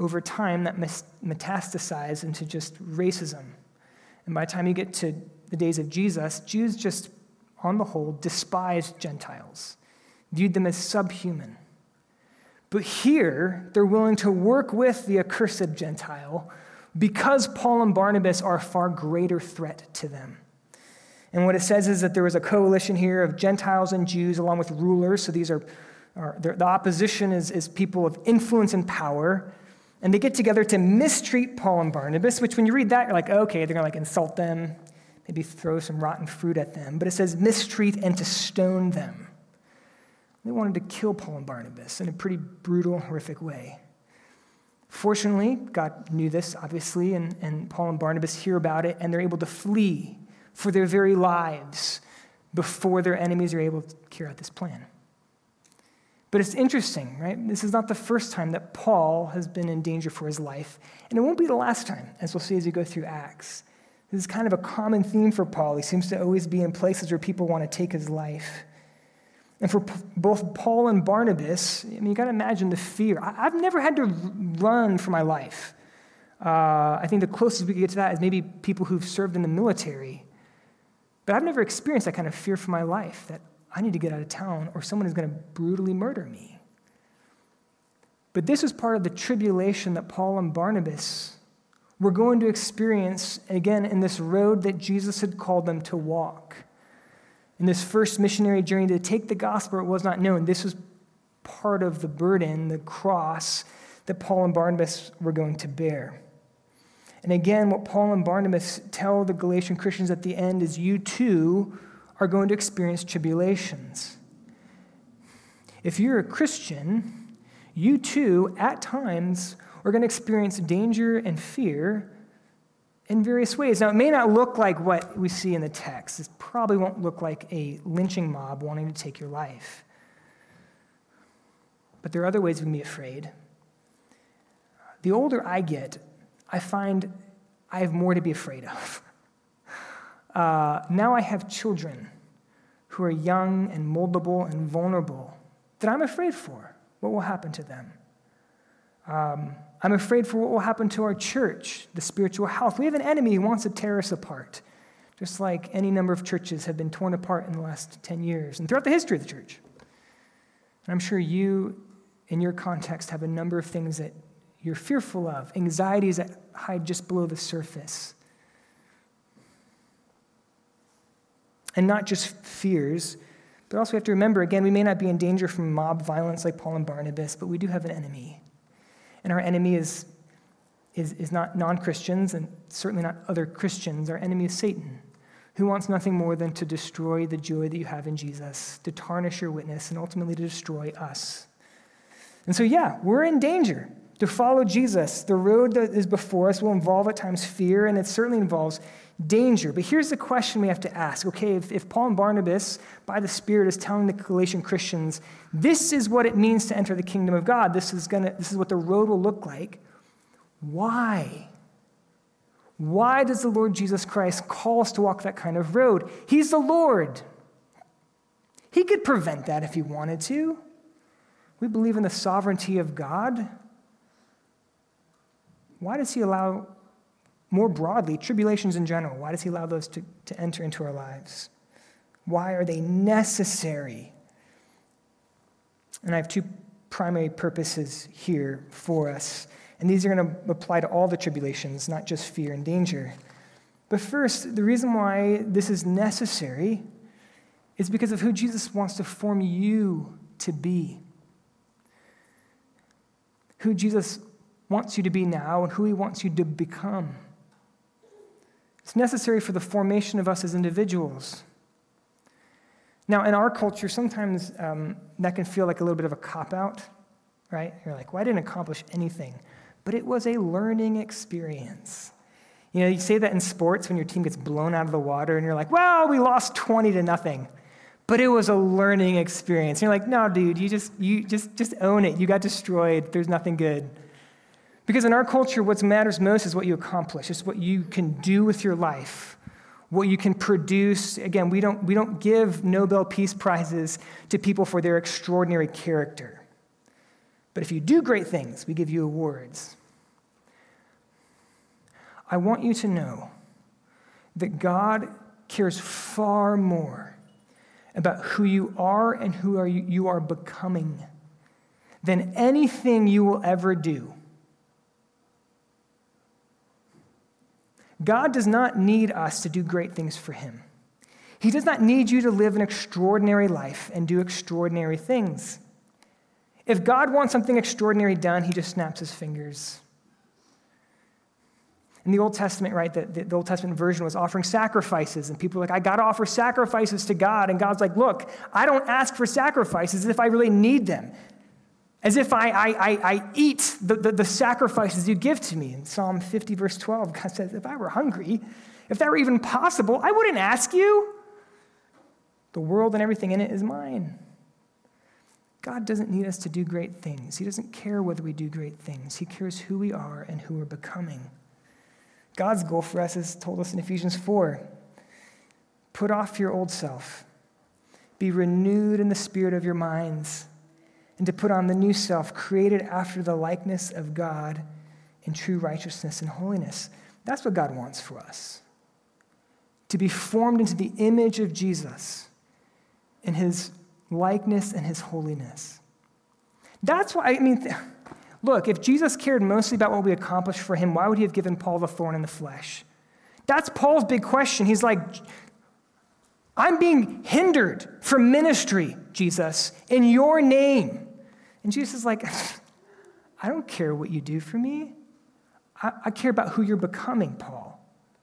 over time that metastasized into just racism. And by the time you get to the days of Jesus, Jews just, on the whole, despised Gentiles, viewed them as subhuman. But here, they're willing to work with the accursed Gentile because Paul and Barnabas are a far greater threat to them. And what it says is that there was a coalition here of Gentiles and Jews along with rulers. So these are, are the opposition is, is people of influence and power. And they get together to mistreat Paul and Barnabas, which when you read that, you're like, okay, they're going to like insult them, maybe throw some rotten fruit at them. But it says mistreat and to stone them. They wanted to kill Paul and Barnabas in a pretty brutal, horrific way. Fortunately, God knew this, obviously, and, and Paul and Barnabas hear about it, and they're able to flee for their very lives before their enemies are able to carry out this plan. But it's interesting, right? This is not the first time that Paul has been in danger for his life, and it won't be the last time, as we'll see as we go through Acts. This is kind of a common theme for Paul. He seems to always be in places where people want to take his life. And for p- both Paul and Barnabas, I mean, you got to imagine the fear. I- I've never had to run for my life. Uh, I think the closest we could get to that is maybe people who've served in the military. But I've never experienced that kind of fear for my life, that I need to get out of town or someone is going to brutally murder me. But this was part of the tribulation that Paul and Barnabas were going to experience, again, in this road that Jesus had called them to walk. In this first missionary journey to take the gospel, it was not known. This was part of the burden, the cross, that Paul and Barnabas were going to bear. And again, what Paul and Barnabas tell the Galatian Christians at the end is you too are going to experience tribulations. If you're a Christian, you too, at times, are going to experience danger and fear in various ways. Now, it may not look like what we see in the text. It probably won't look like a lynching mob wanting to take your life. But there are other ways we can be afraid. The older I get, I find I have more to be afraid of. Uh, now I have children who are young and moldable and vulnerable that I'm afraid for what will happen to them. Um, I'm afraid for what will happen to our church, the spiritual health. We have an enemy who wants to tear us apart, just like any number of churches have been torn apart in the last ten years and throughout the history of the church. And I'm sure you, in your context, have a number of things that you're fearful of, anxieties that hide just below the surface. And not just fears, but also we have to remember, again, we may not be in danger from mob violence like Paul and Barnabas, but we do have an enemy. And our enemy is, is, is not non-Christians and certainly not other Christians. Our enemy is Satan, who wants nothing more than to destroy the joy that you have in Jesus, to tarnish your witness, and ultimately to destroy us. And so, yeah, we're in danger. To follow Jesus, the road that is before us will involve at times fear, and it certainly involves danger. But here's the question we have to ask. Okay, if, if Paul and Barnabas, by the Spirit, is telling the Galatian Christians, this is what it means to enter the kingdom of God, this is gonna, this is what the road will look like, why? Why does the Lord Jesus Christ call us to walk that kind of road? He's the Lord. He could prevent that if he wanted to. We believe in the sovereignty of God. Why does he allow, more broadly, tribulations in general, why does he allow those to, to enter into our lives? Why are they necessary? And I have two primary purposes here for us. And these are going to apply to all the tribulations, not just fear and danger. But first, the reason why this is necessary is because of who Jesus wants to form you to be. Who Jesus wants you to be now and who he wants you to become. It's necessary for the formation of us as individuals. Now, in our culture, sometimes um, that can feel like a little bit of a cop-out, right? You're like, well, I didn't accomplish anything. But it was a learning experience. You know, you say that in sports when your team gets blown out of the water and you're like, well, we lost twenty to nothing. But it was a learning experience. And you're like, no, dude, you just you just just own it. You got destroyed. There's nothing good. Because in our culture, what matters most is what you accomplish. It's what you can do with your life, what you can produce. Again, we don't we don't give Nobel Peace Prizes to people for their extraordinary character. But if you do great things, we give you awards. I want you to know that God cares far more about who you are and who are you, you are becoming than anything you will ever do. God does not need us to do great things for him. He does not need you to live an extraordinary life and do extraordinary things. If God wants something extraordinary done, he just snaps his fingers. In the Old Testament, right, the, the Old Testament version was offering sacrifices, and people were like, I got to offer sacrifices to God. And God's like, look, I don't ask for sacrifices as if I really need them, as if I, I, I, I eat the, the, the sacrifices you give to me. In Psalm fifty, verse twelve, God says, if I were hungry, if that were even possible, I wouldn't ask you. The world and everything in it is mine. God doesn't need us to do great things. He doesn't care whether we do great things. He cares who we are and who we're becoming. God's goal for us is told us in Ephesians four. Put off your old self. Be renewed in the spirit of your minds, and to put on the new self, created after the likeness of God in true righteousness and holiness. That's what God wants for us. To be formed into the image of Jesus in his likeness and his holiness. That's why, I mean, look, if Jesus cared mostly about what we accomplished for him, why would he have given Paul the thorn in the flesh? That's Paul's big question. He's like, I'm being hindered from ministry, Jesus, in your name. And Jesus is like, I don't care what you do for me. I, I care about who you're becoming, Paul.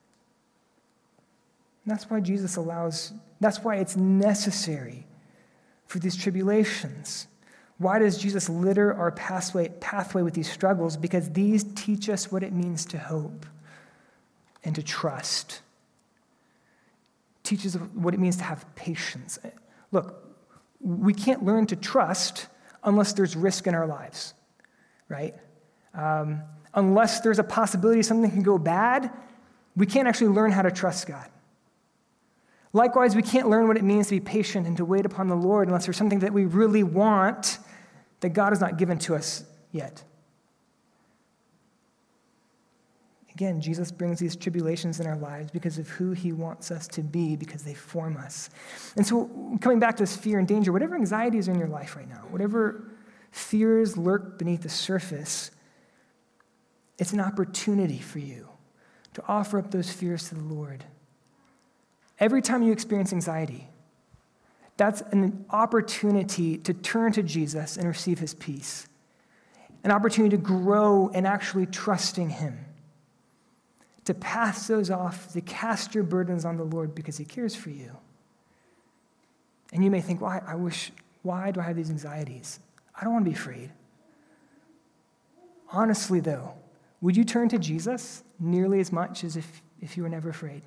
And that's why Jesus allows, that's why it's necessary for these tribulations. Why does Jesus litter our pathway, pathway with these struggles? Because these teach us what it means to hope and to trust. Teaches what it means to have patience. Look, we can't learn to trust unless there's risk in our lives, right? Um, unless there's a possibility something can go bad, we can't actually learn how to trust God. Likewise, we can't learn what it means to be patient and to wait upon the Lord unless there's something that we really want that God has not given to us yet. Again, Jesus brings these tribulations in our lives because of who he wants us to be, because they form us. And so coming back to this fear and danger, whatever anxieties are in your life right now, whatever fears lurk beneath the surface, it's an opportunity for you to offer up those fears to the Lord. Every time you experience anxiety, that's an opportunity to turn to Jesus and receive his peace, an opportunity to grow in actually trusting him, to pass those off, to cast your burdens on the Lord because he cares for you. And you may think, why? I wish, why do I have these anxieties? I don't want to be afraid. Honestly, though, would you turn to Jesus nearly as much as if, if you were never afraid?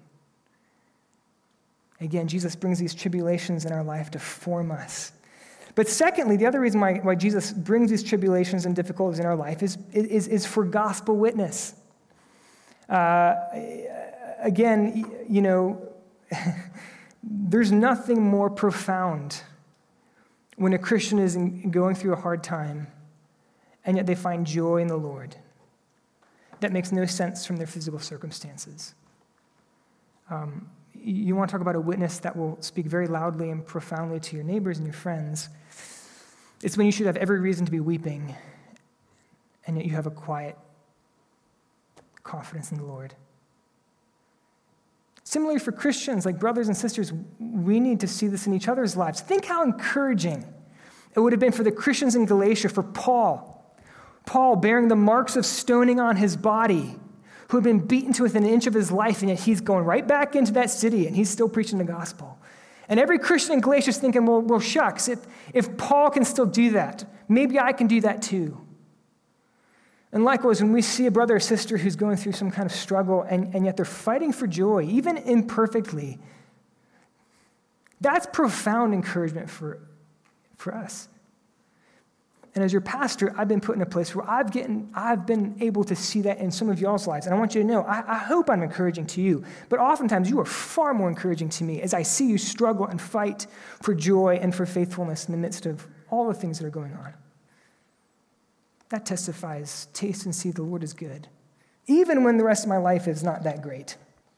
Again, Jesus brings these tribulations in our life to form us. But secondly, the other reason why, why Jesus brings these tribulations and difficulties in our life is, is, is for gospel witness. Uh, again, you know, there's nothing more profound when a Christian is in, going through a hard time and yet they find joy in the Lord. That makes no sense from their physical circumstances. Um, you want to talk about a witness that will speak very loudly and profoundly to your neighbors and your friends. It's when you should have every reason to be weeping, and yet you have a quiet confidence in the Lord. Similarly for Christians, like brothers and sisters, we need to see this in each other's lives. Think how encouraging it would have been for the Christians in Galatia, for Paul. Paul bearing the marks of stoning on his body, who had been beaten to within an inch of his life, and yet he's going right back into that city, and he's still preaching the gospel. And every Christian in Galatia is thinking, well, well, shucks, if, if Paul can still do that, maybe I can do that too. And likewise, when we see a brother or sister who's going through some kind of struggle, and, and yet they're fighting for joy, even imperfectly, that's profound encouragement for, for us. And as your pastor, I've been put in a place where I've, getting, I've been able to see that in some of y'all's lives. And I want you to know, I, I hope I'm encouraging to you. But oftentimes, you are far more encouraging to me as I see you struggle and fight for joy and for faithfulness in the midst of all the things that are going on. That testifies, taste and see the Lord is good. even when the rest of my life is not that great.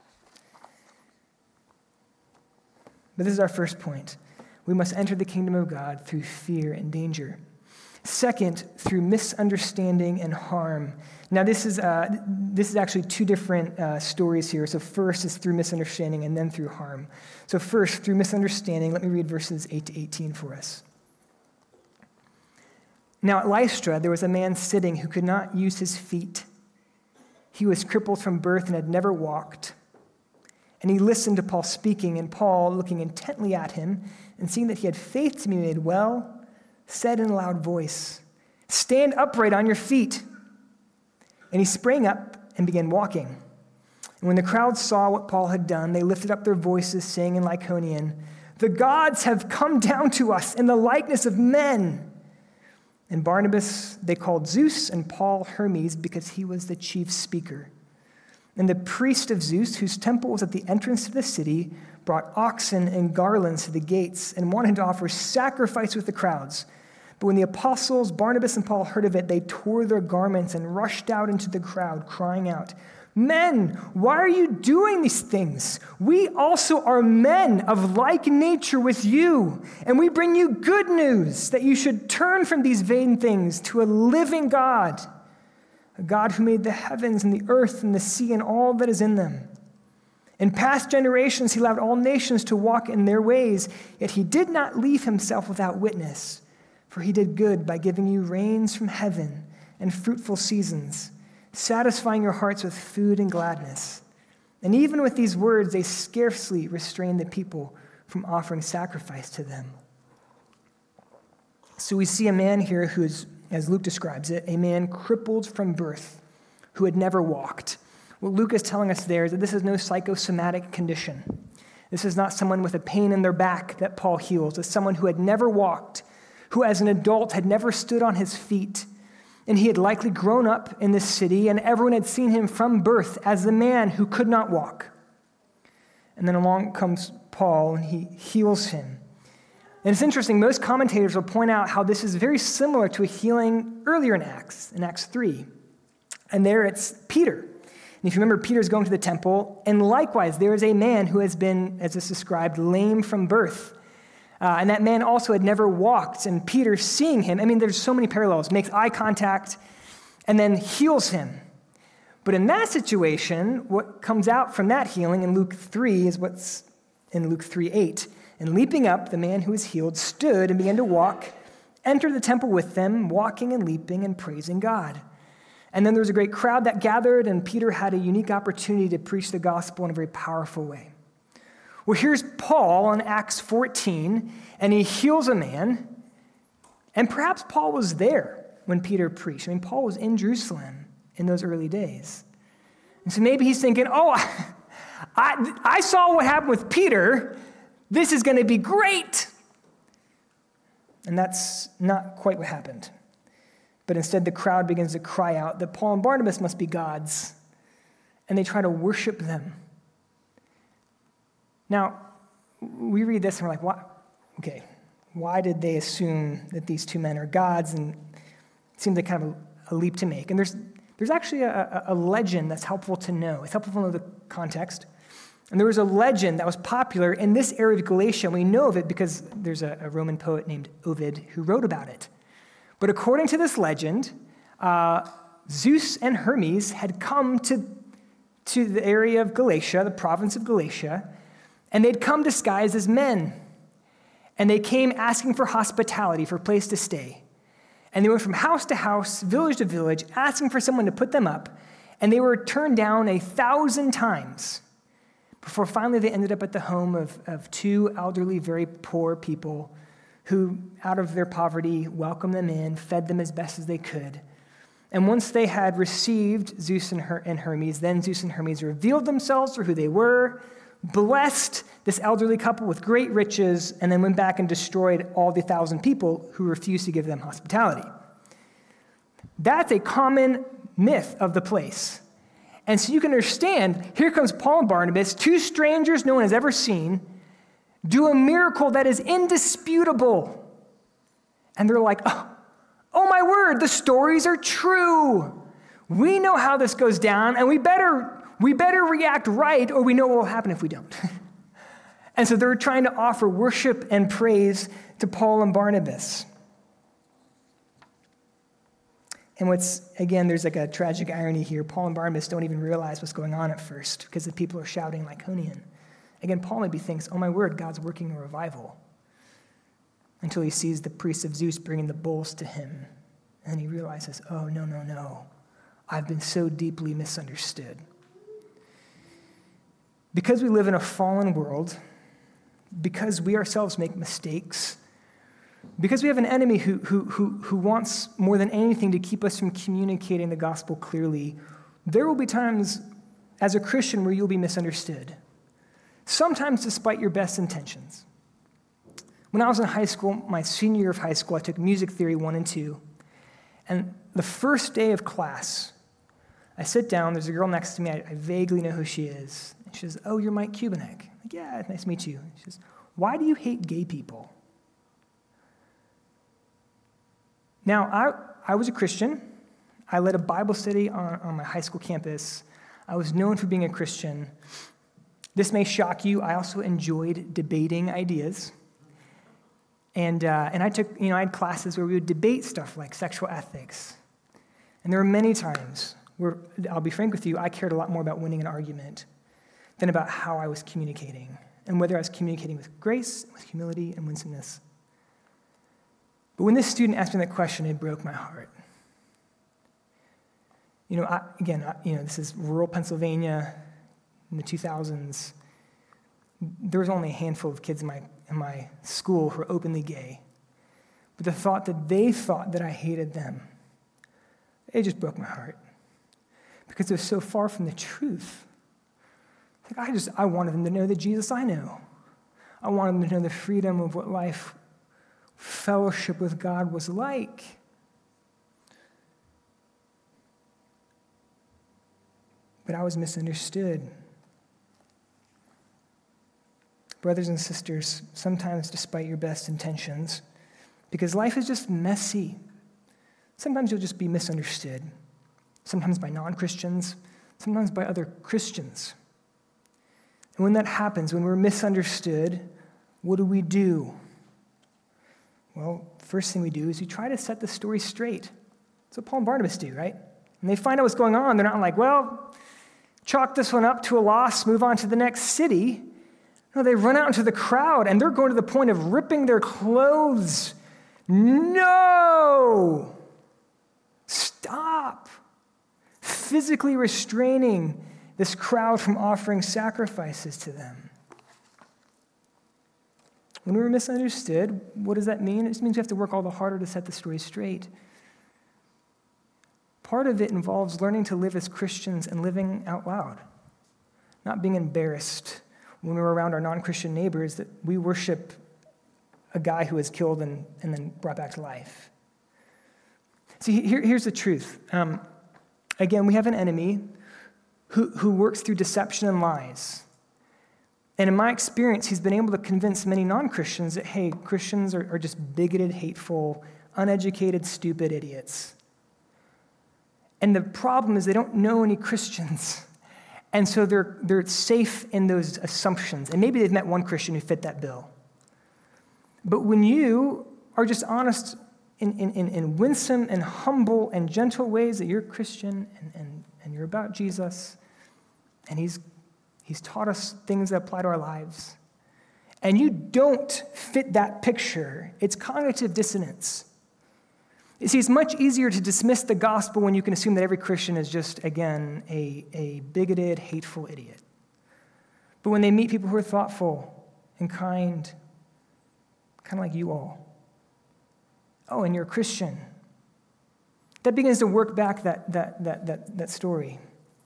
But this is our first point. We must enter the kingdom of God through fear and danger. Second, through misunderstanding and harm. Now, this is uh, this is actually two different uh, stories here. So first is through misunderstanding and then through harm. So first, through misunderstanding, let me read verses eight to eighteen for us. Now at Lystra, there was a man sitting who could not use his feet. He was crippled from birth and had never walked. And he listened to Paul speaking, and Paul, looking intently at him and seeing that he had faith to be made well, said in a loud voice, "Stand upright on your feet." And he sprang up and began walking. And when the crowd saw what Paul had done, they lifted up their voices, saying in Lycaonian, "The gods have come down to us in the likeness of men." And Barnabas they called Zeus, and Paul Hermes, because he was the chief speaker. And the priest of Zeus, whose temple was at the entrance to the city, brought oxen and garlands to the gates and wanted to offer sacrifice with the crowds. But when the apostles, Barnabas and Paul, heard of it, they tore their garments and rushed out into the crowd, crying out, "Men, why are you doing these things? We also are men of like nature with you, and we bring you good news that you should turn from these vain things to a living God, a God who made the heavens and the earth and the sea and all that is in them. In past generations, he allowed all nations to walk in their ways, yet he did not leave himself without witness, for he did good by giving you rains from heaven and fruitful seasons, satisfying your hearts with food and gladness." And even with these words, they scarcely restrained the people from offering sacrifice to them. So we see a man here who is, as Luke describes it, a man crippled from birth, who had never walked. What Luke is telling us there is that this is no psychosomatic condition. This is not someone with a pain in their back that Paul heals. It's someone who had never walked, who as an adult had never stood on his feet. And he had likely grown up in this city, and everyone had seen him from birth as the man who could not walk. And then along comes Paul, and he heals him. And it's interesting, most commentators will point out how this is very similar to a healing earlier in Acts, in Acts three. And there it's Peter. And if you remember, Peter's going to the temple, and likewise, there is a man who has been, as is described, lame from birth. Uh, and that man also had never walked, and Peter, seeing him, I mean, there's so many parallels, makes eye contact, and then heals him. But in that situation, what comes out from that healing in Luke three is what's in Luke three eight. And leaping up, the man who was healed stood and began to walk, entered the temple with them, walking and leaping and praising God. And then there was a great crowd that gathered, and Peter had a unique opportunity to preach the gospel in a very powerful way. Well, here's Paul in Acts fourteen, and he heals a man, and perhaps Paul was there when Peter preached. I mean, Paul was in Jerusalem in those early days. And so maybe he's thinking, oh, I, I saw what happened with Peter. This is going to be great. And that's not quite what happened. But instead, the crowd begins to cry out that Paul and Barnabas must be gods, and they try to worship them. Now, we read this and we're like, why? Okay, why did they assume that these two men are gods? And it seems like kind of a, a leap to make. And there's there's actually a, a legend that's helpful to know. It's helpful to know the context. And there was a legend that was popular in this area of Galatia, and we know of it because there's a, a Roman poet named Ovid who wrote about it. But according to this legend, uh, Zeus and Hermes had come to, to the area of Galatia, the province of Galatia, and they'd come disguised as men. And they came asking for hospitality, for a place to stay. And they went from house to house, village to village, asking for someone to put them up. And they were turned down a thousand times before finally they ended up at the home of, of two elderly, very poor people who, out of their poverty, welcomed them in, fed them as best as they could. And once they had received Zeus and, Her- and Hermes, then Zeus and Hermes revealed themselves for who they were, blessed this elderly couple with great riches, and then went back and destroyed all the thousand people who refused to give them hospitality. That's a common myth of the place. And so you can understand, here comes Paul and Barnabas, two strangers no one has ever seen, do a miracle that is indisputable. And they're like, oh, oh my word, the stories are true. We know how this goes down, and we better, we better react right, or we know what will happen if we don't. And so they're trying to offer worship and praise to Paul and Barnabas. And what's, again, there's like a tragic irony here. Paul and Barnabas don't even realize what's going on at first because the people are shouting Lycaonian. Again, Paul maybe thinks, oh my word, God's working a revival. Until he sees the priests of Zeus bringing the bulls to him. And he realizes, oh, no, no, no. I've been so deeply misunderstood. Because we live in a fallen world, because we ourselves make mistakes, because we have an enemy who, who, who, who wants more than anything to keep us from communicating the gospel clearly, there will be times as a Christian where you'll be misunderstood, sometimes despite your best intentions. When I was in high school, my senior year of high school, I took music theory one and two, and the first day of class, I sit down, there's a girl next to me, I, I vaguely know who she is. And she says, oh, you're Mike Kubanek. I'm like, yeah, nice to meet you. She says, why do you hate gay people? Now, I, I was a Christian. I led a Bible study on, on my high school campus. I was known for being a Christian. This may shock you. I also enjoyed debating ideas. And, uh, and I took, you know, I had classes where we would debate stuff like sexual ethics. And there were many times where, I'll be frank with you, I cared a lot more about winning an argument than about how I was communicating and whether I was communicating with grace, with humility, and winsomeness. But when this student asked me that question, it broke my heart. You know, I, again, I, you know, this is rural Pennsylvania in the two thousands. There was only a handful of kids in my in my school who were openly gay. But the thought that they thought that I hated them, it just broke my heart. Because it was so far from the truth. Like I just, I wanted them to know the Jesus I know. I wanted them to know the freedom of what life, fellowship with God was like. But I was misunderstood. Brothers and sisters, sometimes despite your best intentions, because life is just messy, sometimes you'll just be misunderstood. Sometimes by non-Christians, sometimes by other Christians. And when that happens, when we're misunderstood, what do we do? Well, first thing we do is we try to set the story straight. That's what Paul and Barnabas do, right? And they find out what's going on. They're not like, well, chalk this one up to a loss, move on to the next city. No, they run out into the crowd, and they're going to the point of ripping their clothes. No! Stop! Physically restraining this crowd from offering sacrifices to them. When we're misunderstood, what does that mean? It just means we have to work all the harder to set the story straight. Part of it involves learning to live as Christians and living out loud, not being embarrassed when we're around our non-Christian neighbors that we worship a guy who was killed and, and then brought back to life. See, here, here's the truth. Um, again, we have an enemy who, who works through deception and lies. And in my experience, he's been able to convince many non-Christians that, hey, Christians are, are just bigoted, hateful, uneducated, stupid idiots. And the problem is they don't know any Christians. And so they're, they're safe in those assumptions. And maybe they've met one Christian who fit that bill. But when you are just honest in, in, in winsome and humble and gentle ways that you're Christian and, and, and you're about Jesus, and he's, he's taught us things that apply to our lives, and you don't fit that picture, it's cognitive dissonance. You see, it's much easier to dismiss the gospel when you can assume that every Christian is just, again, a, a bigoted, hateful idiot. But when they meet people who are thoughtful and kind, kind of like you all, oh, and you're a Christian, that begins to work back that, that, that, that, that story.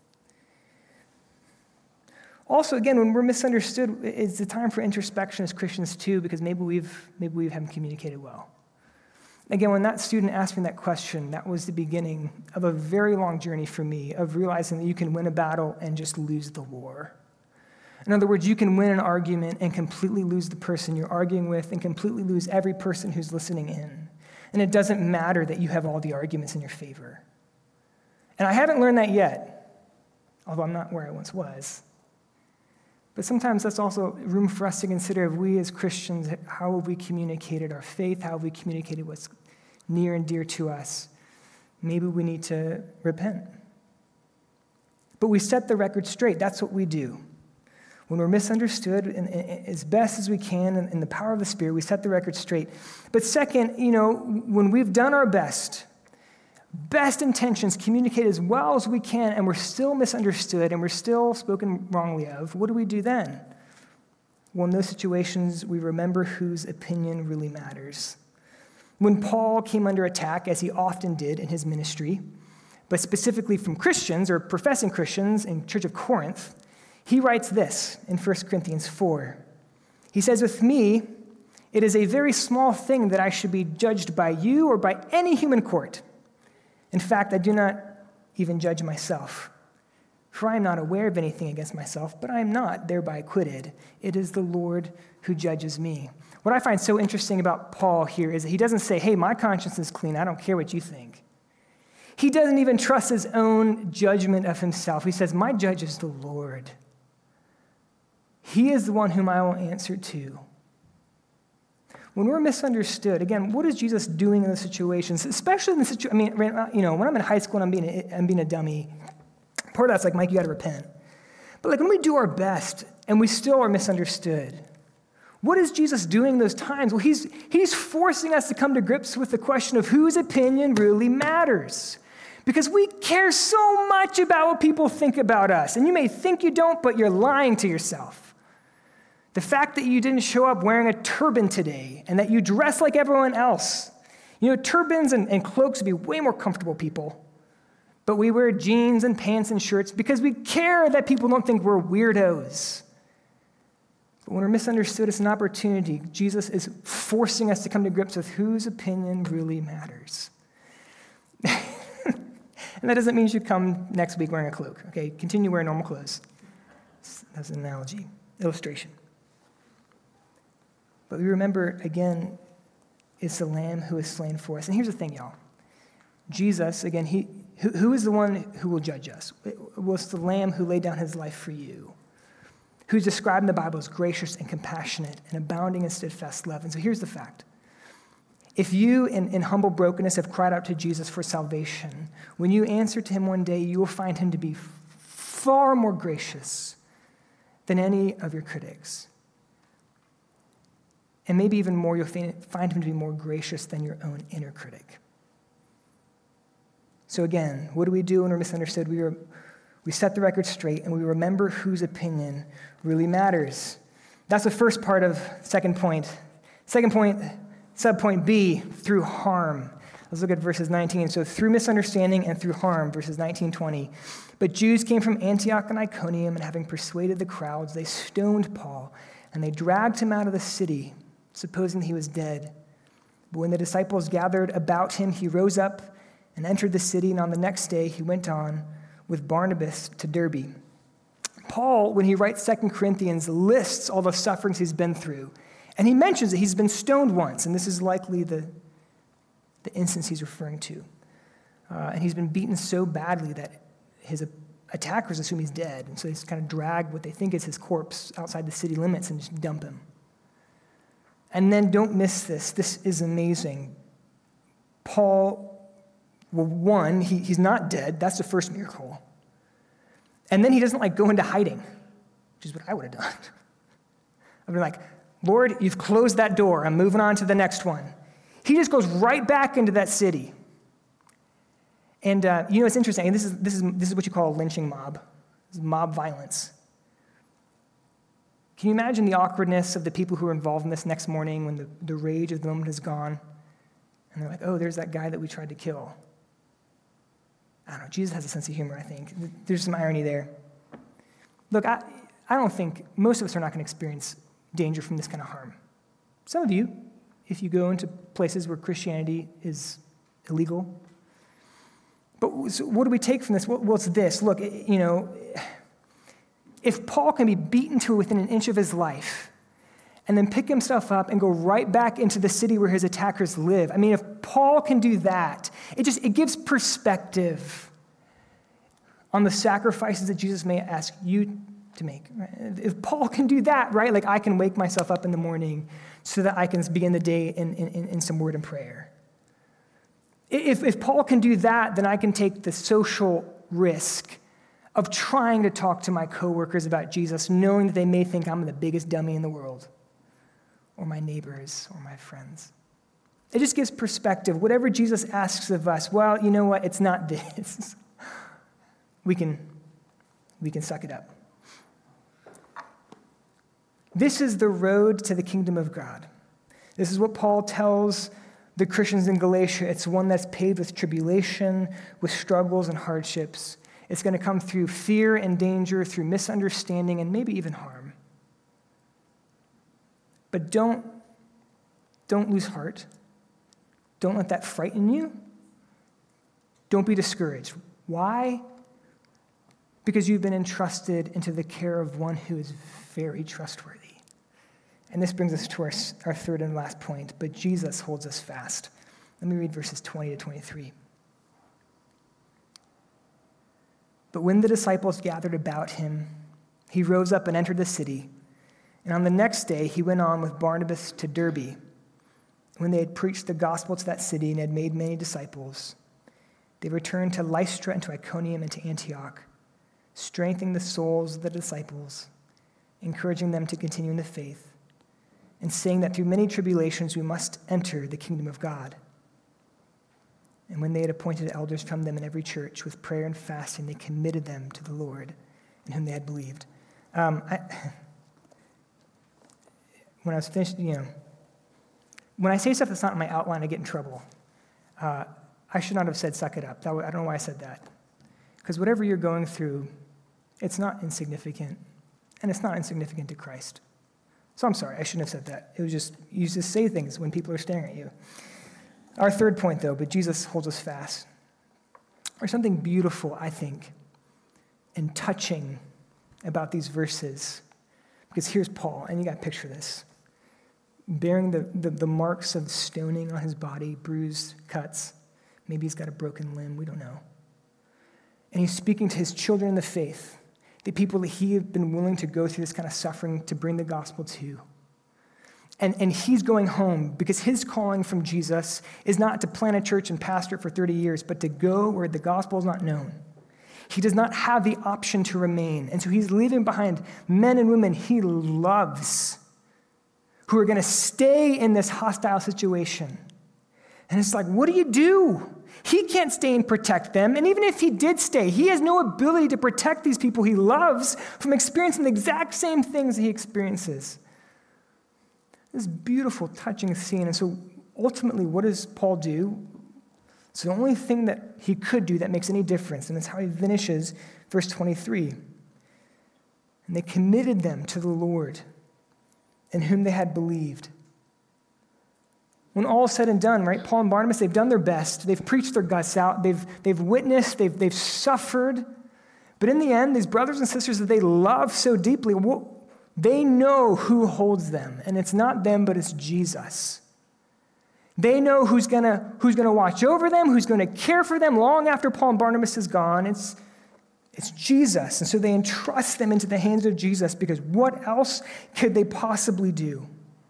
Also, again, when we're misunderstood, it's the time for introspection as Christians too, because maybe we've maybe we haven't communicated well. Again, when that student asked me that question, that was the beginning of a very long journey for me of realizing that you can win a battle and just lose the war. In other words, you can win an argument and completely lose the person you're arguing with and completely lose every person who's listening in. And it doesn't matter that you have all the arguments in your favor. And I haven't learned that yet, although I'm not where I once was. But sometimes that's also room for us to consider, if we as Christians, how have we communicated our faith? How have we communicated what's near and dear to us? Maybe we need to repent. But we set the record straight. That's what we do. When we're misunderstood, and, and as best as we can, in, in the power of the Spirit, we set the record straight. But second, you know, when we've done our best, best intentions, communicate as well as we can, and we're still misunderstood, and we're still spoken wrongly of, what do we do then? Well, in those situations, we remember whose opinion really matters. When Paul came under attack, as he often did in his ministry, but specifically from Christians or professing Christians in the Church of Corinth, he writes this in First Corinthians four. He says, "With me, it is a very small thing that I should be judged by you or by any human court. In fact, I do not even judge myself. For I am not aware of anything against myself, but I am not thereby acquitted. It is the Lord who judges me." What I find so interesting about Paul here is that he doesn't say, "Hey, my conscience is clean. I don't care what you think." He doesn't even trust his own judgment of himself. He says, "My judge is the Lord. He is the one whom I will answer to." When we're misunderstood, again, what is Jesus doing in those situations? Especially in the situation, I mean, you know, when I'm in high school and I'm being a, I'm being a dummy, part of that's like, Mike, you got to repent. But like when we do our best and we still are misunderstood, what is Jesus doing in those times? Well, he's, he's forcing us to come to grips with the question of whose opinion really matters. Because we care so much about what people think about us. And you may think you don't, but you're lying to yourself. The fact that you didn't show up wearing a turban today and that you dress like everyone else. You know, turbans and, and cloaks would be way more comfortable, people. But we wear jeans and pants and shirts because we care that people don't think we're weirdos. But when we're misunderstood, it's an opportunity. Jesus is forcing us to come to grips with whose opinion really matters. And that doesn't mean you should come next week wearing a cloak, okay? Continue wearing normal clothes. That's an analogy, illustration. But we remember, again, it's the Lamb who is slain for us. And here's the thing, y'all. Jesus, again, he who, who is the one who will judge us? Well, it's the Lamb who laid down his life for you, who's described in the Bible as gracious and compassionate and abounding in steadfast love. And so here's the fact. If you, in, in humble brokenness, have cried out to Jesus for salvation, when you answer to him one day, you will find him to be far more gracious than any of your critics. And maybe even more, you'll find him to be more gracious than your own inner critic. So again, what do we do when we're misunderstood? We, are, we set the record straight, and we remember whose opinion really matters. That's the first part of second point. Second point, subpoint B, through harm. Let's look at verses nineteen. So through misunderstanding and through harm, verses nineteen, twenty. But Jews came from Antioch and Iconium, and having persuaded the crowds, they stoned Paul, and they dragged him out of the city, supposing he was dead. But when the disciples gathered about him, he rose up and entered the city, and on the next day he went on with Barnabas to Derbe. Paul, when he writes Second Corinthians, lists all the sufferings he's been through. And he mentions that he's been stoned once, and this is likely the, the instance he's referring to. Uh, and he's been beaten so badly that his attackers assume he's dead, and so they just kind of drag what they think is his corpse outside the city limits and just dump him. And then don't miss this. This is amazing. Paul, well, one, he, he's not dead. That's the first miracle. And then he doesn't like go into hiding, which is what I would have done. I'd be like, Lord, you've closed that door. I'm moving on to the next one. He just goes right back into that city. And uh, you know, it's interesting. And this is this is this is what you call a lynching mob. This is mob violence. Can you imagine the awkwardness of the people who are involved in this next morning when the, the rage of the moment is gone? And they're like, oh, there's that guy that we tried to kill. I don't know. Jesus has a sense of humor, I think. There's some irony there. Look, I, I don't think most of us are not going to experience danger from this kind of harm. Some of you, if you go into places where Christianity is illegal. But so what do we take from this? Well, it's this. Look, you know, if Paul can be beaten to within an inch of his life and then pick himself up and go right back into the city where his attackers live, I mean, if Paul can do that, it just it gives perspective on the sacrifices that Jesus may ask you to make. Right? If Paul can do that, right, like I can wake myself up in the morning so that I can begin the day in, in, in some word and prayer. If, if Paul can do that, then I can take the social risk of trying to talk to my coworkers about Jesus, knowing that they may think I'm the biggest dummy in the world, or my neighbors, or my friends. It just gives perspective. Whatever Jesus asks of us, well, you know what? It's not this. We can, we can suck it up. This is the road to the kingdom of God. This is what Paul tells the Christians in Galatia. It's one that's paved with tribulation, with struggles and hardships. It's going to come through fear and danger, through misunderstanding, and maybe even harm. But don't, don't lose heart. Don't let that frighten you. Don't be discouraged. Why? Because you've been entrusted into the care of one who is very trustworthy. And this brings us to our, our third and last point, but Jesus holds us fast. Let me read verses twenty to twenty-three. But when the disciples gathered about him, he rose up and entered the city. And on the next day, he went on with Barnabas to Derbe. When they had preached the gospel to that city and had made many disciples, they returned to Lystra and to Iconium and to Antioch, strengthening the souls of the disciples, encouraging them to continue in the faith, and saying that through many tribulations we must enter the kingdom of God. And when they had appointed elders from them in every church, with prayer and fasting, they committed them to the Lord in whom they had believed. Um, I, when I was finished, you know, when I say stuff that's not in my outline, I get in trouble. Uh, I should not have said suck it up. That, I don't know why I said that. Because whatever you're going through, it's not insignificant, and it's not insignificant to Christ. So I'm sorry, I shouldn't have said that. It was just, you just say things when people are staring at you. Our third point, though, but Jesus holds us fast. There's something beautiful, I think, and touching about these verses. Because here's Paul, and you got to picture this. Bearing the, the, the marks of stoning on his body, bruised cuts. Maybe he's got a broken limb, we don't know. And he's speaking to his children in the faith, the people that he had been willing to go through this kind of suffering to bring the gospel to. And, and he's going home because his calling from Jesus is not to plant a church and pastor it for thirty years, but to go where the gospel is not known. He does not have the option to remain. And so he's leaving behind men and women he loves who are going to stay in this hostile situation. And it's like, what do you do? He can't stay and protect them. And even if he did stay, he has no ability to protect these people he loves from experiencing the exact same things that he experiences. This beautiful, touching scene. And so ultimately, what does Paul do? It's the only thing that he could do that makes any difference. And it's how he finishes verse twenty-three. And they committed them to the Lord in whom they had believed. When all is said and done, right, Paul and Barnabas, they've done their best. They've preached their guts out. They've, they've witnessed. They've, they've suffered. But in the end, these brothers and sisters that they love so deeply, they know who holds them. And it's not them, but it's Jesus. They know who's gonna, who's gonna watch over them, who's gonna care for them long after Paul and Barnabas is gone. It's, it's Jesus. And so they entrust them into the hands of Jesus because what else could they possibly do?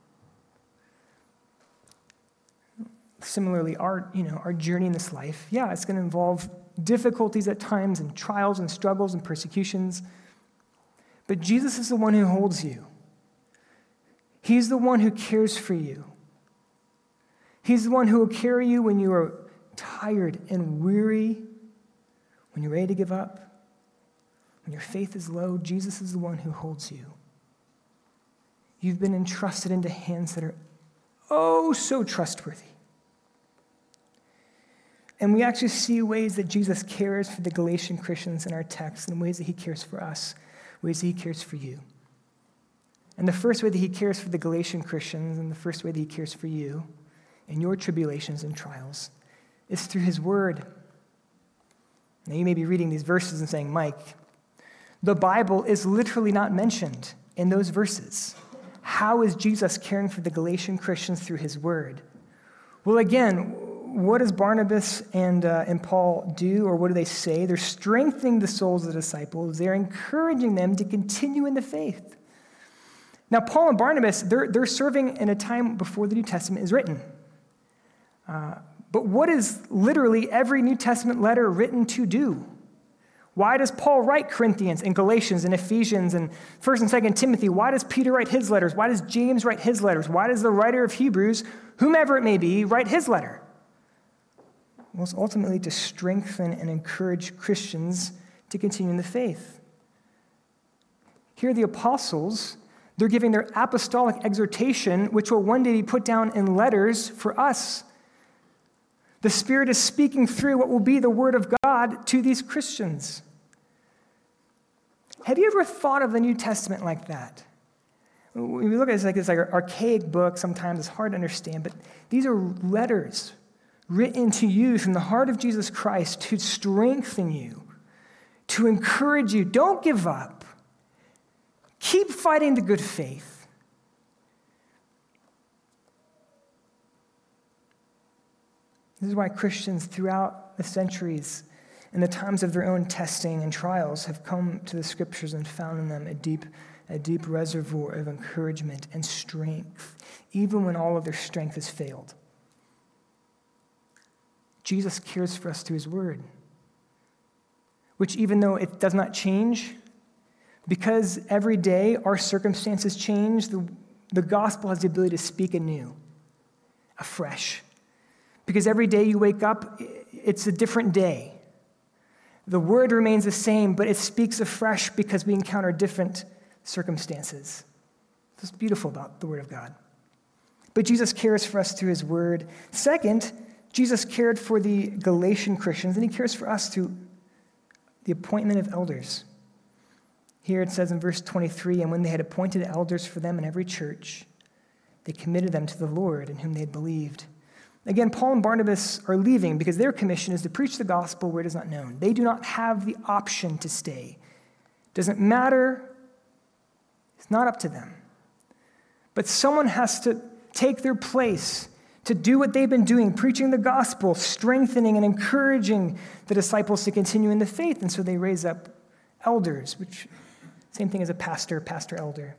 Similarly, our, you know, our journey in this life, yeah, it's going to involve difficulties at times and trials and struggles and persecutions. But Jesus is the one who holds you. He's the one who cares for you. He's the one who will carry you when you are tired and weary, when you're ready to give up, when your faith is low. Jesus is the one who holds you. You've been entrusted into hands that are oh so trustworthy. And we actually see ways that Jesus cares for the Galatian Christians in our text and ways that he cares for us, ways that he cares for you. And the first way that he cares for the Galatian Christians and the first way that he cares for you in your tribulations and trials is through his word. Now you may be reading these verses and saying, Mike, the Bible is literally not mentioned in those verses. How is Jesus caring for the Galatian Christians through his word? Well, again, what does Barnabas and, uh, and Paul do, or what do they say? They're strengthening the souls of the disciples. They're encouraging them to continue in the faith. Now, Paul and Barnabas, they're, they're serving in a time before the New Testament is written. Uh, but what is literally every New Testament letter written to do? Why does Paul write Corinthians and Galatians and Ephesians and First and Second Timothy? Why does Peter write his letters? Why does James write his letters? Why does the writer of Hebrews, whomever it may be, write his letter? Well, it's ultimately to strengthen and encourage Christians to continue in the faith. Here, the apostles, they're giving their apostolic exhortation, which will one day be put down in letters for us. The Spirit is speaking through what will be the Word of God to these Christians. Have you ever thought of the New Testament like that? When we look at it, it's like this like archaic book, sometimes it's hard to understand, but these are letters written to you from the heart of Jesus Christ to strengthen you, to encourage you. Don't give up. Keep fighting the good faith. This is why Christians throughout the centuries, in the times of their own testing and trials, have come to the Scriptures and found in them a deep, a deep reservoir of encouragement and strength, even when all of their strength has failed. Jesus cares for us through his word, which even though it does not change, because every day our circumstances change, the, the gospel has the ability to speak anew, afresh. Because every day you wake up, it's a different day. The word remains the same, but it speaks afresh because we encounter different circumstances. That's beautiful about the word of God. But Jesus cares for us through his word. Second, Jesus cared for the Galatian Christians, and he cares for us through the appointment of elders. Here it says in verse twenty-three, and when they had appointed elders for them in every church, they committed them to the Lord in whom they had believed. Again, Paul and Barnabas are leaving because their commission is to preach the gospel where it is not known. They do not have the option to stay. Doesn't matter. It's not up to them. But someone has to take their place to do what they've been doing, preaching the gospel, strengthening and encouraging the disciples to continue in the faith. And so they raise up elders, which same thing as a pastor, pastor elder,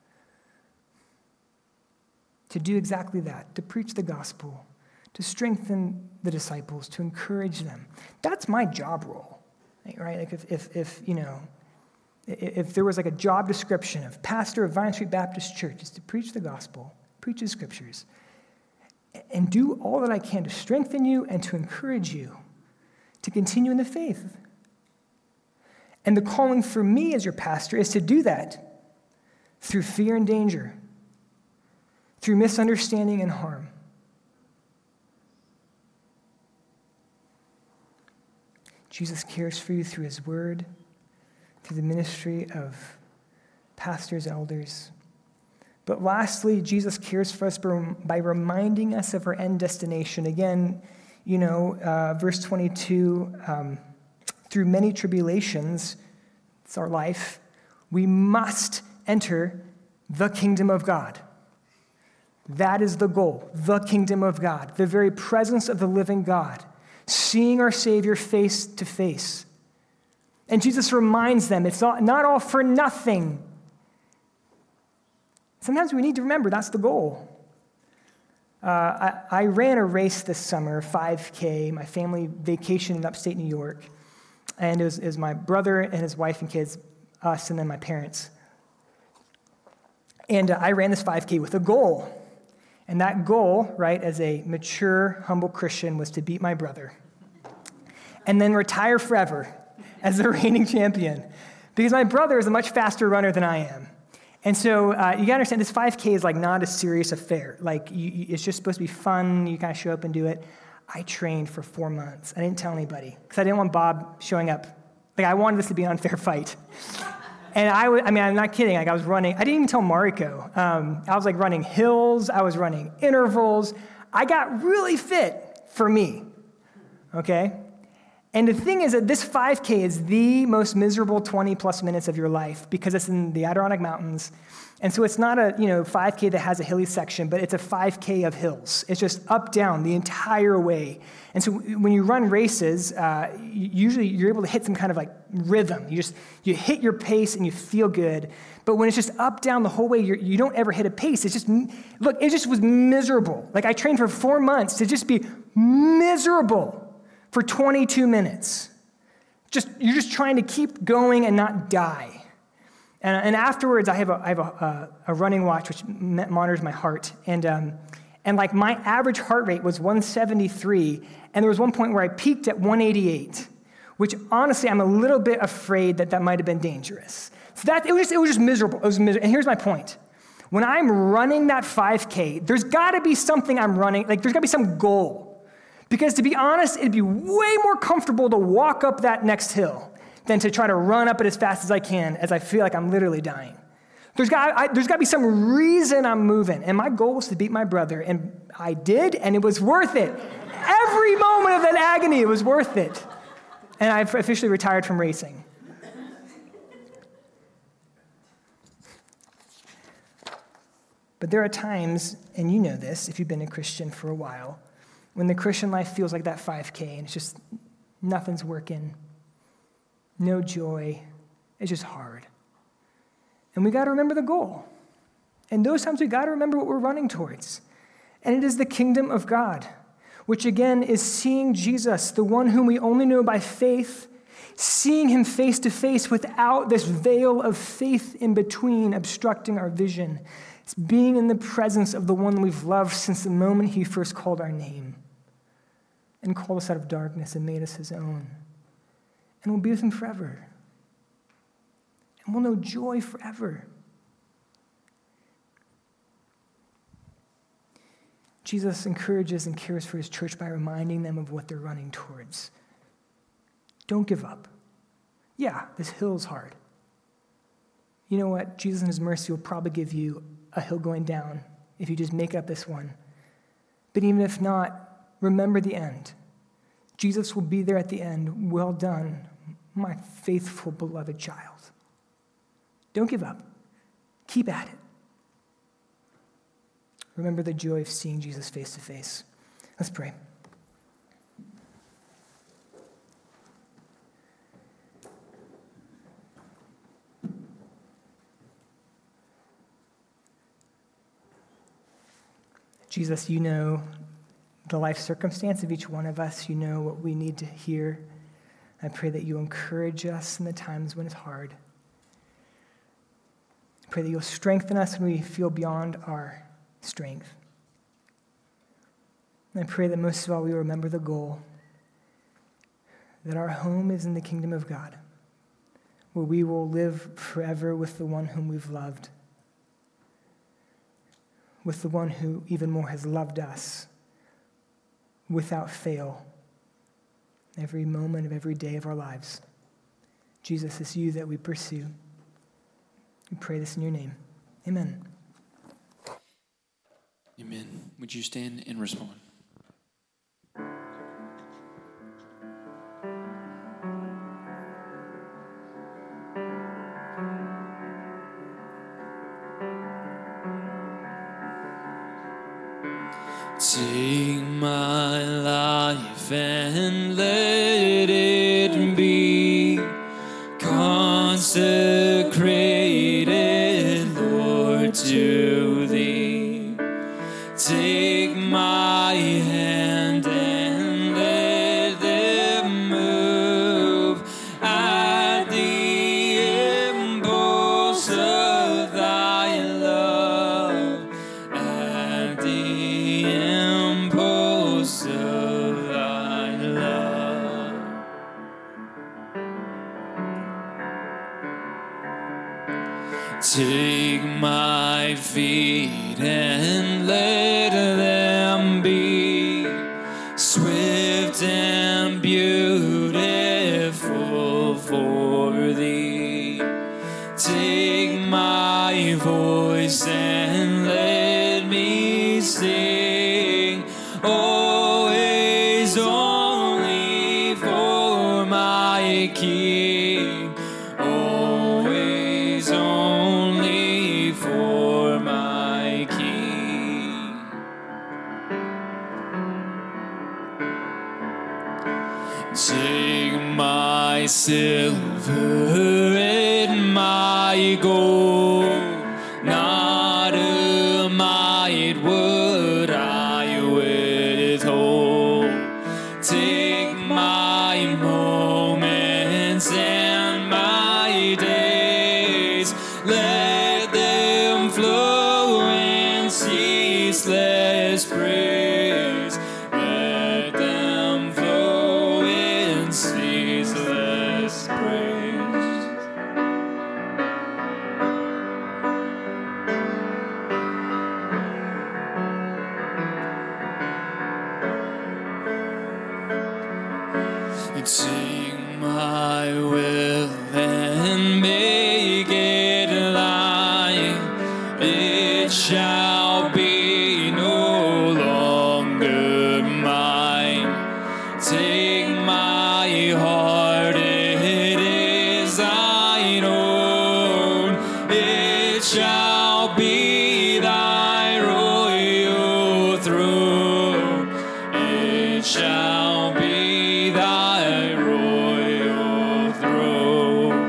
to do exactly that, to preach the gospel, to strengthen the disciples, to encourage them. That's my job role, right? Like if, if, if you know, if there was like a job description of pastor of Vine Street Baptist Church, is to preach the gospel, preach the scriptures, and do all that I can to strengthen you and to encourage you to continue in the faith. And the calling for me as your pastor is to do that through fear and danger, through misunderstanding and harm. Jesus cares for you through his word, through the ministry of pastors, elders. But lastly, Jesus cares for us by reminding us of our end destination. Again, you know, uh, verse twenty-two, um, through many tribulations, it's our life, we must enter the kingdom of God. That is the goal, the kingdom of God, the very presence of the living God, seeing our Savior face to face. And Jesus reminds them it's not, not all for nothing. Sometimes we need to remember that's the goal. Uh, I, I ran a race this summer, five K. My family vacationed in upstate New York. And it was, it was my brother and his wife and kids, us, and then my parents. And uh, I ran this five K with a goal. And that goal, right, as a mature, humble Christian, was to beat my brother. And then retire forever as the reigning champion. Because my brother is a much faster runner than I am. And so uh, you got to understand, this five K is like not a serious affair. Like, you, you, it's just supposed to be fun. You kind of show up and do it. I trained for four months. I didn't tell anybody because I didn't want Bob showing up. Like, I wanted this to be an unfair fight. And I, w- I mean, I'm not kidding. Like, I was running. I didn't even tell Mariko. Um, I was like running hills. I was running intervals. I got really fit for me. Okay? And the thing is that this five K is the most miserable twenty plus minutes of your life because it's in the Adirondack Mountains. And so it's not a, you know, five K that has a hilly section, but it's a five K of hills. It's just up, down the entire way. And so when you run races, uh, usually you're able to hit some kind of like rhythm. You just, you hit your pace and you feel good. But when it's just up, down the whole way, you're, you don't ever hit a pace. It's just, look, it just was miserable. Like I trained for four months to just be miserable for twenty-two minutes. Just, you're just trying to keep going and not die. And, and afterwards, I have, a, I have a, a, a running watch which monitors my heart. And, um, and like my average heart rate was one seventy-three, and there was one point where I peaked at one eighty-eight, which honestly, I'm a little bit afraid that that might have been dangerous. So that, it was just, it was just miserable. It was miserable. And here's my point. When I'm running that five K, there's got to be something I'm running, like there's got to be some goal. Because to be honest, it'd be way more comfortable to walk up that next hill than to try to run up it as fast as I can as I feel like I'm literally dying. There's got, I, there's got to be some reason I'm moving. And my goal was to beat my brother, and I did, and it was worth it. Every moment of that agony, it was worth it. And I've officially retired from racing. But there are times, and you know this if you've been a Christian for a while, when the Christian life feels like that five K and it's just nothing's working, no joy, it's just hard. And we got to remember the goal. And those times we got to remember what we're running towards. And it is the kingdom of God, which again is seeing Jesus, the one whom we only know by faith, seeing him face to face without this veil of faith in between obstructing our vision. It's being in the presence of the one we've loved since the moment he first called our name and called us out of darkness and made us his own. And we'll be with him forever. And we'll know joy forever. Jesus encourages and cares for his church by reminding them of what they're running towards. Don't give up. Yeah, this hill's hard. You know what? Jesus in his mercy will probably give you a hill going down if you just make up this one. But even if not, remember the end. Jesus will be there at the end. Well done, my faithful, beloved child. Don't give up. Keep at it. Remember the joy of seeing Jesus face to face. Let's pray. Jesus, you know the life circumstance of each one of us. You know what we need to hear. I pray that you encourage us in the times when it's hard. I pray that you'll strengthen us when we feel beyond our strength. And I pray that most of all we will remember the goal, that our home is in the kingdom of God, where we will live forever with the one whom we've loved, with the one who even more has loved us without fail every moment of every day of our lives. Jesus, it's you that we pursue. We pray this in your name. Amen. Amen. Would you stand and respond? Take my life and let it be consecrated, Lord, to thee. Take my hand and let them move at the impulse of thy love, at the impulse of thy love. Take my feet and let them be swift and beautiful for thee. Take my voice and let me sing always only for silver and my gold, not a mite would I withhold. Take my moments and my days, let them flow in ceaseless praise. Let them flow in ceaseless praise. Take my will and make it thine. It shall be no longer mine. Take my heart, it is thine own. It shall be thy royal throne. It shall be thy royal throne.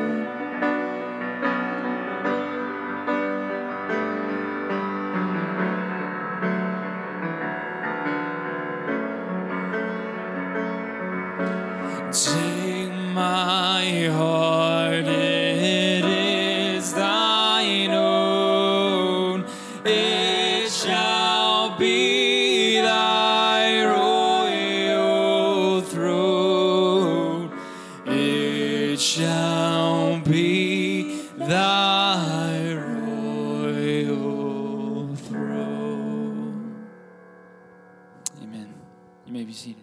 Take my heart, it is thine own. It shall be thy royal throne. It shall be thy royal throne. Amen. You may be seated.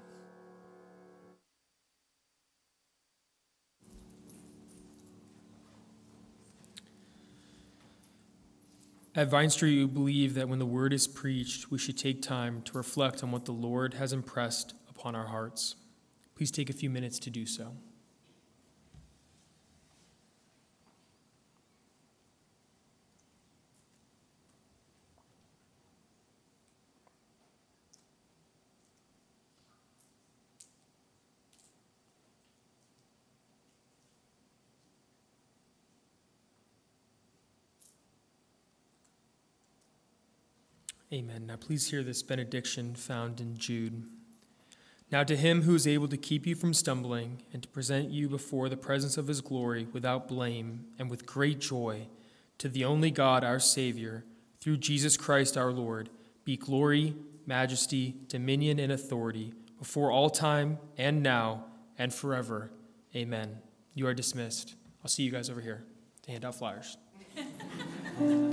At Vine Street, we believe that when the word is preached, we should take time to reflect on what the Lord has impressed upon our hearts. Please take a few minutes to do so. Amen. Now please hear this benediction found in Jude. Now to him who is able to keep you from stumbling and to present you before the presence of his glory without blame and with great joy, to the only God our Savior, through Jesus Christ our Lord, be glory, majesty, dominion, and authority before all time and now and forever. Amen. You are dismissed. I'll see you guys over here to hand out flyers.